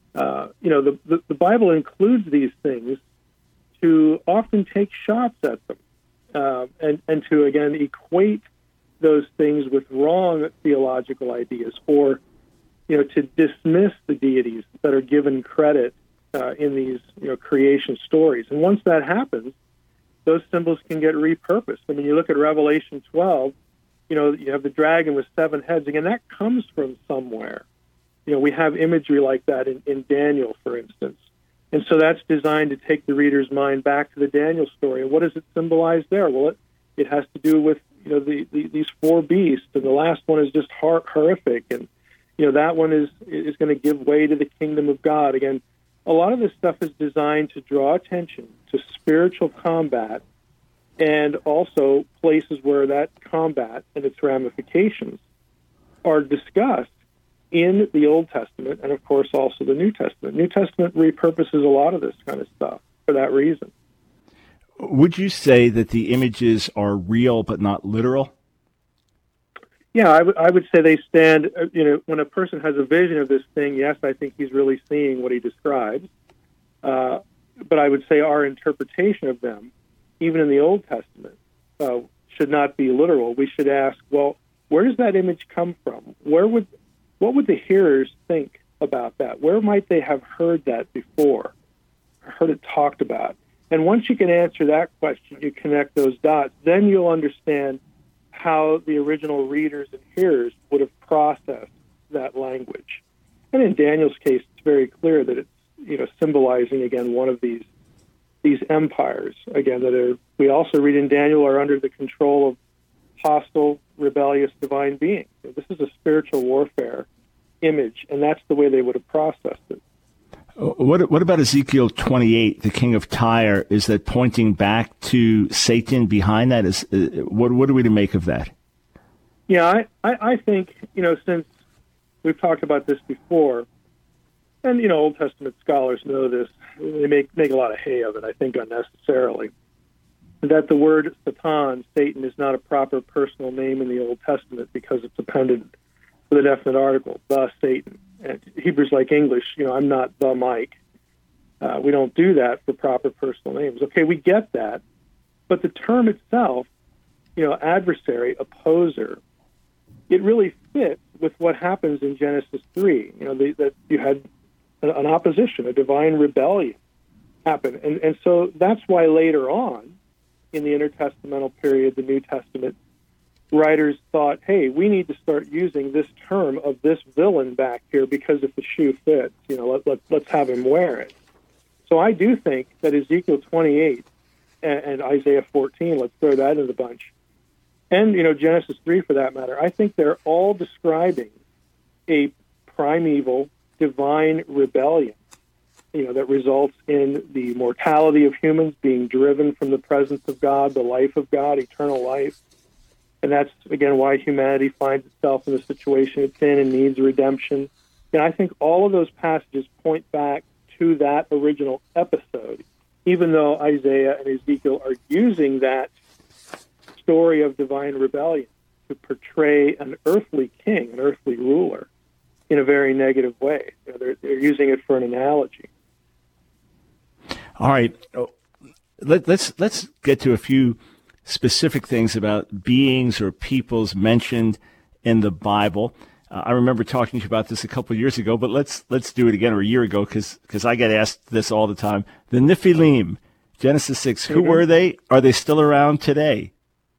The Bible includes these things to often take shots at them. And to, again, equate those things with wrong theological ideas, or, to dismiss the deities that are given credit in these, creation stories. And once that happens, those symbols can get repurposed. I mean, you look at Revelation 12, you have the dragon with 7 heads. Again, that comes from somewhere. We have imagery like that in Daniel, for instance. And so that's designed to take the reader's mind back to the Daniel story. And what does it symbolize there? Well, it has to do with these 4 beasts, and the last one is just horrific, and that one is going to give way to the kingdom of God. Again, a lot of this stuff is designed to draw attention to spiritual combat, and also places where that combat and its ramifications are discussed in the Old Testament, and of course also the New Testament. New Testament repurposes a lot of this kind of stuff for that reason. Would you say that the images are real but not literal? Yeah, I would say they stand, when a person has a vision of this thing, yes, I think he's really seeing what he describes. But I would say our interpretation of them, even in the Old Testament, should not be literal. We should ask, well, where does that image come from? What would the hearers think about that? Where might they have heard that before, heard it talked about? And once you can answer that question, you connect those dots, then you'll understand how the original readers and hearers would have processed that language. And in Daniel's case, it's very clear that it's symbolizing, again, one of these empires, again, we also read in Daniel, are under the control of hostile, rebellious divine beings. This is a spiritual warfare image, and that's the way they would have processed it. What about Ezekiel 28, the king of Tyre? Is that pointing back to Satan behind that? What are we to make of that? Yeah, I think, since we've talked about this before, and, Old Testament scholars know this, they make a lot of hay of it, I think unnecessarily, that the word Satan, is not a proper personal name in the Old Testament because it's appended with a definite article, the Satan. And Hebrew's like English, I'm not the Mike. We don't do that for proper personal names. Okay, we get that. But the term itself, adversary, opposer, it really fits with what happens in Genesis 3. That you had an opposition, a divine rebellion happen. And so that's why later on, in the intertestamental period, the New Testament, writers thought, hey, we need to start using this term of this villain back here because if the shoe fits, let's have him wear it. So I do think that Ezekiel 28 and Isaiah 14, let's throw that in the bunch, and Genesis 3 for that matter, I think they're all describing a primeval divine rebellion, that results in the mortality of humans being driven from the presence of God, the life of God, eternal life. And that's, again, why humanity finds itself in the situation it's in and needs redemption. And I think all of those passages point back to that original episode, even though Isaiah and Ezekiel are using that story of divine rebellion to portray an earthly king, an earthly ruler, in a very negative way. They're using it for an analogy. All right. Let's get to a few specific things about beings or peoples mentioned in the Bible. I remember talking to you about this a couple of years ago, but let's do it again, or a year ago, because I get asked this all the time. The Nephilim, Genesis 6, who were they? Are they still around today?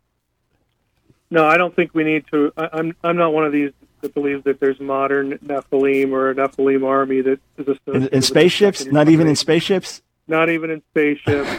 No, I don't think we need to. I'm not one of these that believes that there's modern Nephilim or a Nephilim army that is associated in spaceships? Not even in spaceships? Not even in spaceships.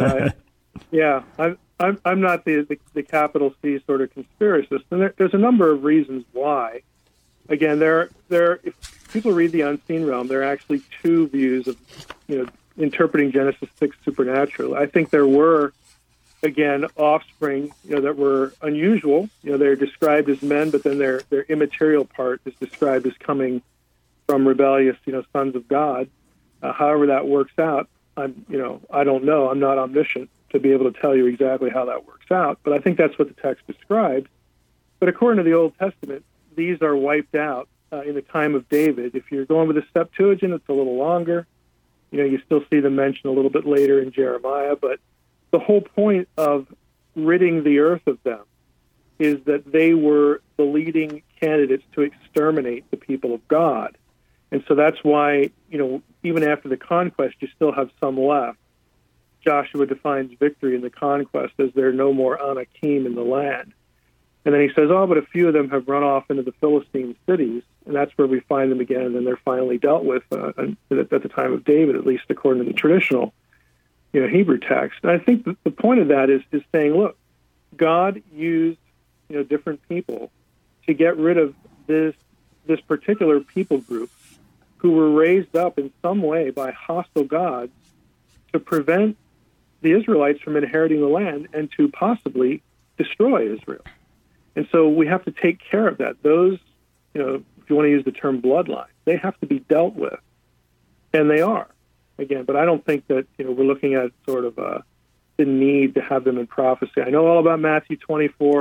Yeah. I'm not the capital C sort of conspiracist, and there's a number of reasons why. Again, if people read the Unseen Realm, there are actually two views of interpreting Genesis 6 supernaturally. I think there were, again, offspring that were unusual. They're described as men, but then their immaterial part is described as coming from rebellious sons of God. However that works out, I don't know. I'm not omniscient to be able to tell you exactly how that works out, but I think that's what the text describes. But according to the Old Testament, these are wiped out in the time of David. If you're going with the Septuagint, it's a little longer. You still see them mentioned a little bit later in Jeremiah, but the whole point of ridding the earth of them is that they were the leading candidates to exterminate the people of God. And so that's why, even after the conquest, you still have some left. Joshua defines victory in the conquest as there are no more Anakim in the land. And then he says, but a few of them have run off into the Philistine cities, and that's where we find them again, and then they're finally dealt with at the time of David, at least according to the traditional Hebrew text. And I think the point of that is saying, look, God used different people to get rid of this particular people group who were raised up in some way by hostile gods to prevent the Israelites from inheriting the land and to possibly destroy Israel. And so we have to take care of that. Those, if you want to use the term bloodline, they have to be dealt with. And they are, again. But I don't think that, we're looking at sort of the need to have them in prophecy. I know all about Matthew 24.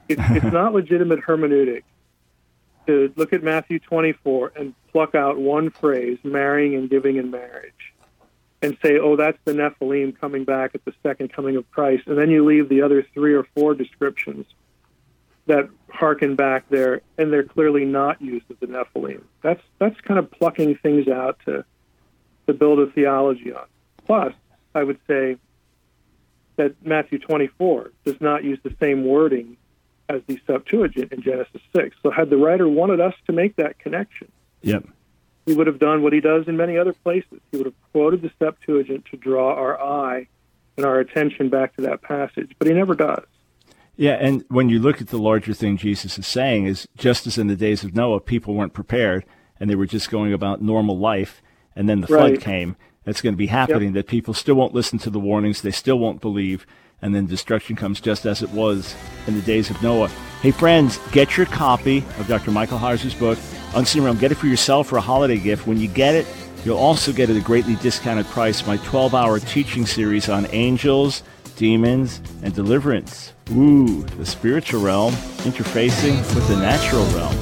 It's not legitimate hermeneutic to look at Matthew 24 and pluck out one phrase, marrying and giving in marriage, and say, oh, that's the Nephilim coming back at the second coming of Christ, and then you leave the other 3 or 4 descriptions that harken back there, and they're clearly not used as the Nephilim. That's kind of plucking things out to build a theology on. Plus, I would say that Matthew 24 does not use the same wording as the Septuagint in Genesis 6. So had the writer wanted us to make that connection, Yep. he would have done what he does in many other places. He would have quoted the Septuagint to draw our eye and our attention back to that passage, but he never does. Yeah, and when you look at the larger thing Jesus is saying is, just as in the days of Noah, people weren't prepared, and they were just going about normal life, and then the flood came. That's going to be happening, that people still won't listen to the warnings, they still won't believe, and then destruction comes just as it was in the days of Noah. Hey, friends, get your copy of Dr. Michael Heiser's book, Unseen Realm. Get it for yourself for a holiday gift. When you get it, you'll also get at a greatly discounted price my 12-hour teaching series on angels, demons, and deliverance. Ooh, the spiritual realm interfacing with the natural realm.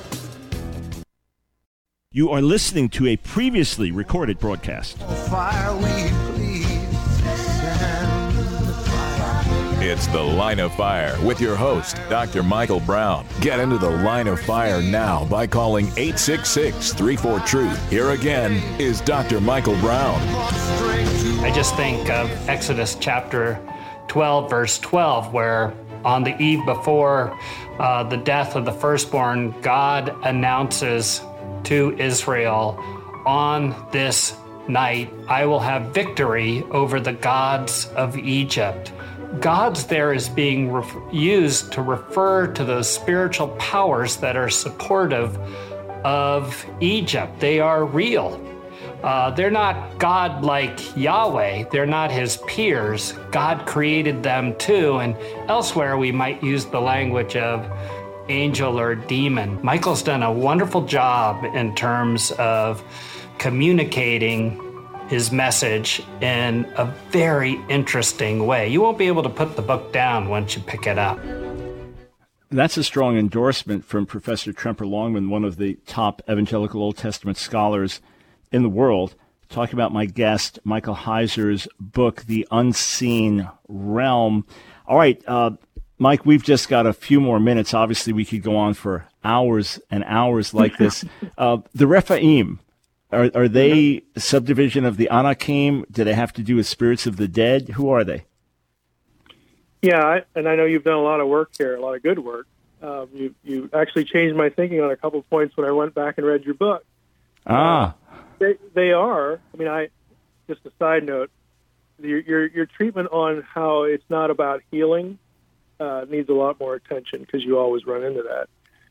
You are listening to a previously recorded broadcast. Fire, we please stand the fire. It's The Line of Fire with your host, Dr. Michael Brown. Get into The Line of Fire now by calling 866-34-TRUTH. Here again is Dr. Michael Brown. I just think of Exodus chapter 12, verse 12, where on the eve before the death of the firstborn, God announces to Israel, on this night I will have victory over the gods of Egypt. Gods there is being used to refer to those spiritual powers that are supportive of Egypt. They are real. They're not God like Yahweh. They're not his peers. God created them too. And elsewhere we might use the language of angel or demon. Michael's done a wonderful job in terms of communicating his message in a very interesting way. You won't be able to put the book down once you pick it up. That's a strong endorsement from Professor Tremper Longman, one of the top evangelical Old Testament scholars in the world, talking about my guest, Michael Heiser's book, The Unseen Realm. All right, Mike, we've just got a few more minutes. Obviously, we could go on for hours and hours like this. The Rephaim, are they a subdivision of the Anakim? Do they have to do with spirits of the dead? Who are they? Yeah, and I know you've done a lot of work here, a lot of good work. You actually changed my thinking on a couple of points when I went back and read your book. They are. I mean, just a side note, your treatment on how it's not about healing needs a lot more attention, because you always run into that.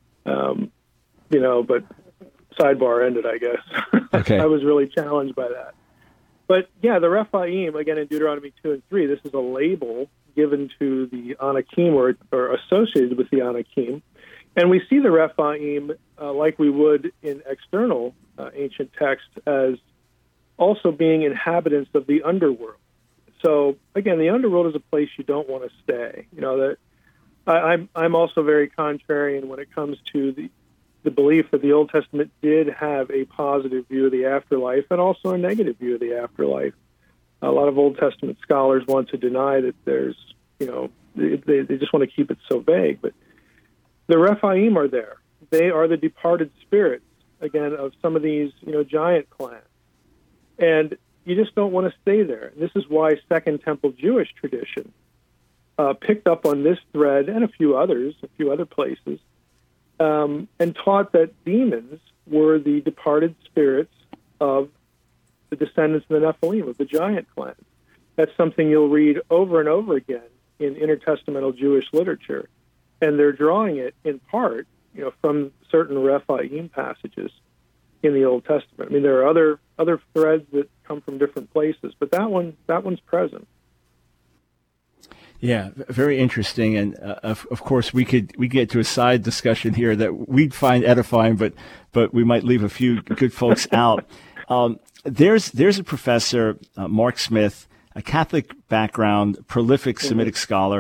But sidebar ended, I guess. Okay. I was really challenged by that. But yeah, the Rephaim, again, in Deuteronomy 2 and 3, this is a label given to the Anakim or associated with the Anakim. And we see the Rephaim, like we would in external ancient texts, as also being inhabitants of the underworld. So again, the underworld is a place you don't want to stay. I'm also very contrarian when it comes to the belief that the Old Testament did have a positive view of the afterlife and also a negative view of the afterlife. A lot of Old Testament scholars want to deny that there's, they just want to keep it so vague. But the Rephaim are there. They are the departed spirits, again, of some of these, giant clans. And you just don't want to stay there. And this is why Second Temple Jewish tradition picked up on this thread and a few other places, and taught that demons were the departed spirits of the descendants of the Nephilim, of the giant clans. That's something you'll read over and over again in intertestamental Jewish literature. And they're drawing it in part, from certain Rephaim passages in the Old Testament. I mean, there are other threads that come from different places, but that one's present. Yeah, very interesting. And of course, we get to a side discussion here that we'd find edifying, but we might leave a few good folks out. There's a professor, Mark Smith, a Catholic background, prolific Semitic scholar.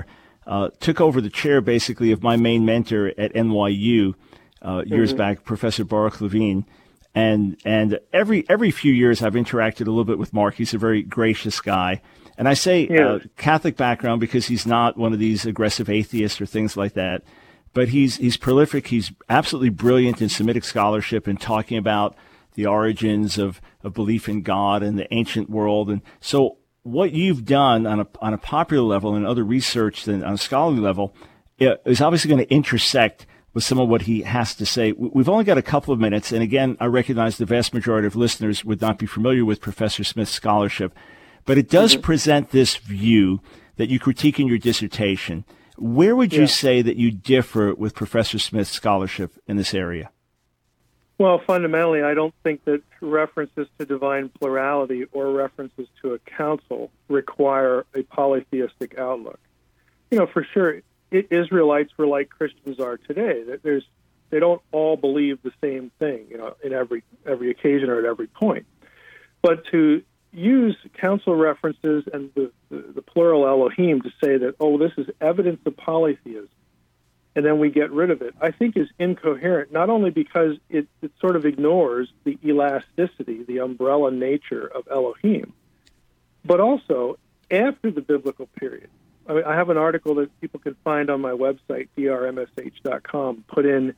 took over the chair basically of my main mentor at NYU years back, Professor Baruch Levine. And every few years I've interacted a little bit with Mark. He's a very gracious guy. And I say Catholic background because he's not one of these aggressive atheists or things like that. But he's prolific. He's absolutely brilliant in Semitic scholarship and talking about the origins of belief in God and the ancient world. And so what you've done on a popular level and other research and on a scholarly level is obviously going to intersect with some of what he has to say. We've only got a couple of minutes. And again, I recognize the vast majority of listeners would not be familiar with Professor Smith's scholarship, but it does present this view that you critique in your dissertation. Where would you say that you differ with Professor Smith's scholarship in this area? Well, fundamentally, I don't think that references to divine plurality or references to a council require a polytheistic outlook. For sure, Israelites were like Christians are today. They don't all believe the same thing, in every occasion or at every point. But to use council references and the plural Elohim to say that, this is evidence of polytheism, and then we get rid of it, I think is incoherent, not only because it sort of ignores the elasticity, the umbrella nature of Elohim, but also after the biblical period. I have an article that people can find on my website, drmsh.com, put in,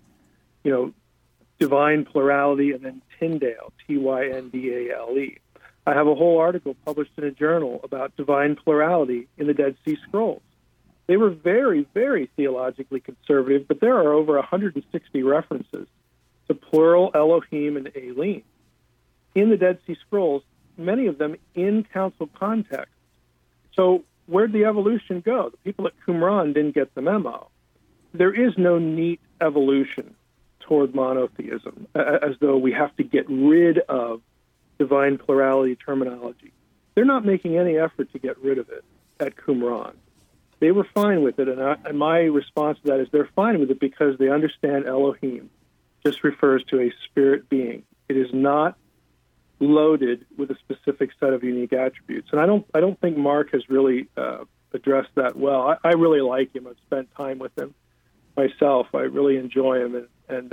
divine plurality and then Tyndale, Tyndale. I have a whole article published in a journal about divine plurality in the Dead Sea Scrolls. They were very, very theologically conservative, but there are over 160 references to plural Elohim and Elim in the Dead Sea Scrolls, many of them in council context. So where'd the evolution go? The people at Qumran didn't get the memo. There is no neat evolution toward monotheism, as though we have to get rid of divine plurality terminology. They're not making any effort to get rid of it at Qumran. They were fine with it, and my response to that is they're fine with it because they understand Elohim just refers to a spirit being. It is not loaded with a specific set of unique attributes. And I don't think Mark has really addressed that well. I really like him. I've spent time with him myself. I really enjoy him, and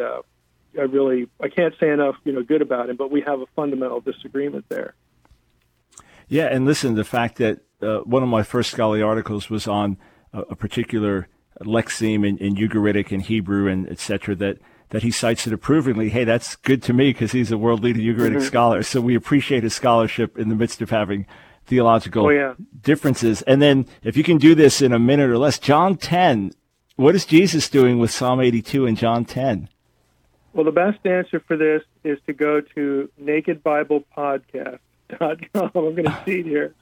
I can't say enough good about him, but we have a fundamental disagreement there. Yeah, and listen, the fact that one of my first scholarly articles was on a particular lexeme in Ugaritic and Hebrew and et cetera, that he cites it approvingly. Hey, that's good to me because he's a world leading Ugaritic scholar. So we appreciate his scholarship in the midst of having theological differences. And then if you can do this in a minute or less, John 10, what is Jesus doing with Psalm 82 and John 10? Well, the best answer for this is to go to nakedbiblepodcast.com. I'm going to cheat here.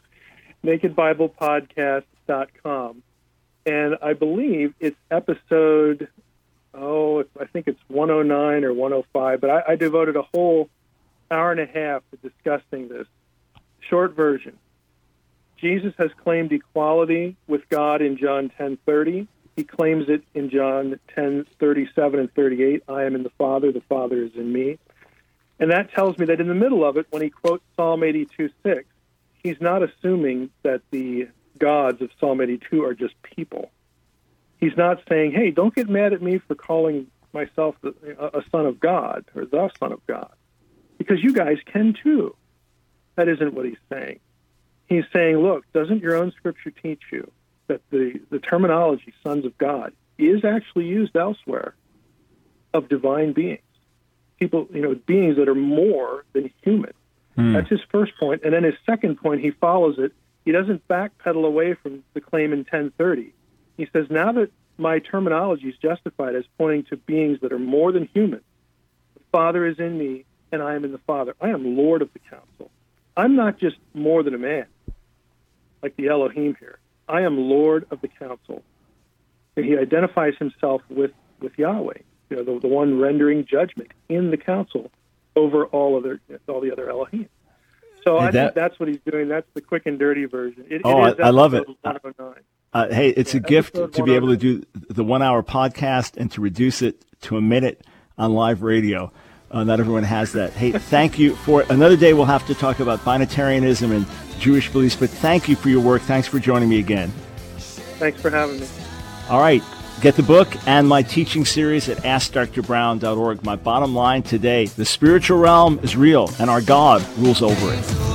nakedbiblepodcast.com. And I believe it's episode, I think it's 109 or 105, but I devoted a whole hour and a half to discussing this. Short version. Jesus has claimed equality with God in John 10:30. He claims it in John 10:37 and 38. I am in the Father is in me. And that tells me that in the middle of it, when he quotes Psalm 82:6, he's not assuming that the gods of Psalm 82 are just people. He's not saying, hey, don't get mad at me for calling myself a son of God or the son of God, because you guys can too. That isn't what he's saying. He's saying, look, doesn't your own scripture teach you that the terminology sons of God is actually used elsewhere of divine beings? People, beings that are more than human. That's his first point. And then his second point, he follows it. He doesn't backpedal away from the claim in 10:30. He says, now that my terminology is justified as pointing to beings that are more than human, the Father is in me and I am in the Father. I am Lord of the council. I'm not just more than a man, like the Elohim here. I am Lord of the council. And he identifies himself with Yahweh, the one rendering judgment in the council over all the other Elohim. So I think that's what he's doing. That's the quick and dirty version. I love it. Hey, it's a gift to be able to do the 1 hour podcast and to reduce it to a minute on live radio. Not everyone has that. Hey, thank you for another day. We'll have to talk about binitarianism and Jewish beliefs, but thank you for your work. Thanks for joining me again. Thanks for having me. All right. Get the book and my teaching series at AskDrBrown.org. My bottom line today, the spiritual realm is real and our God rules over it.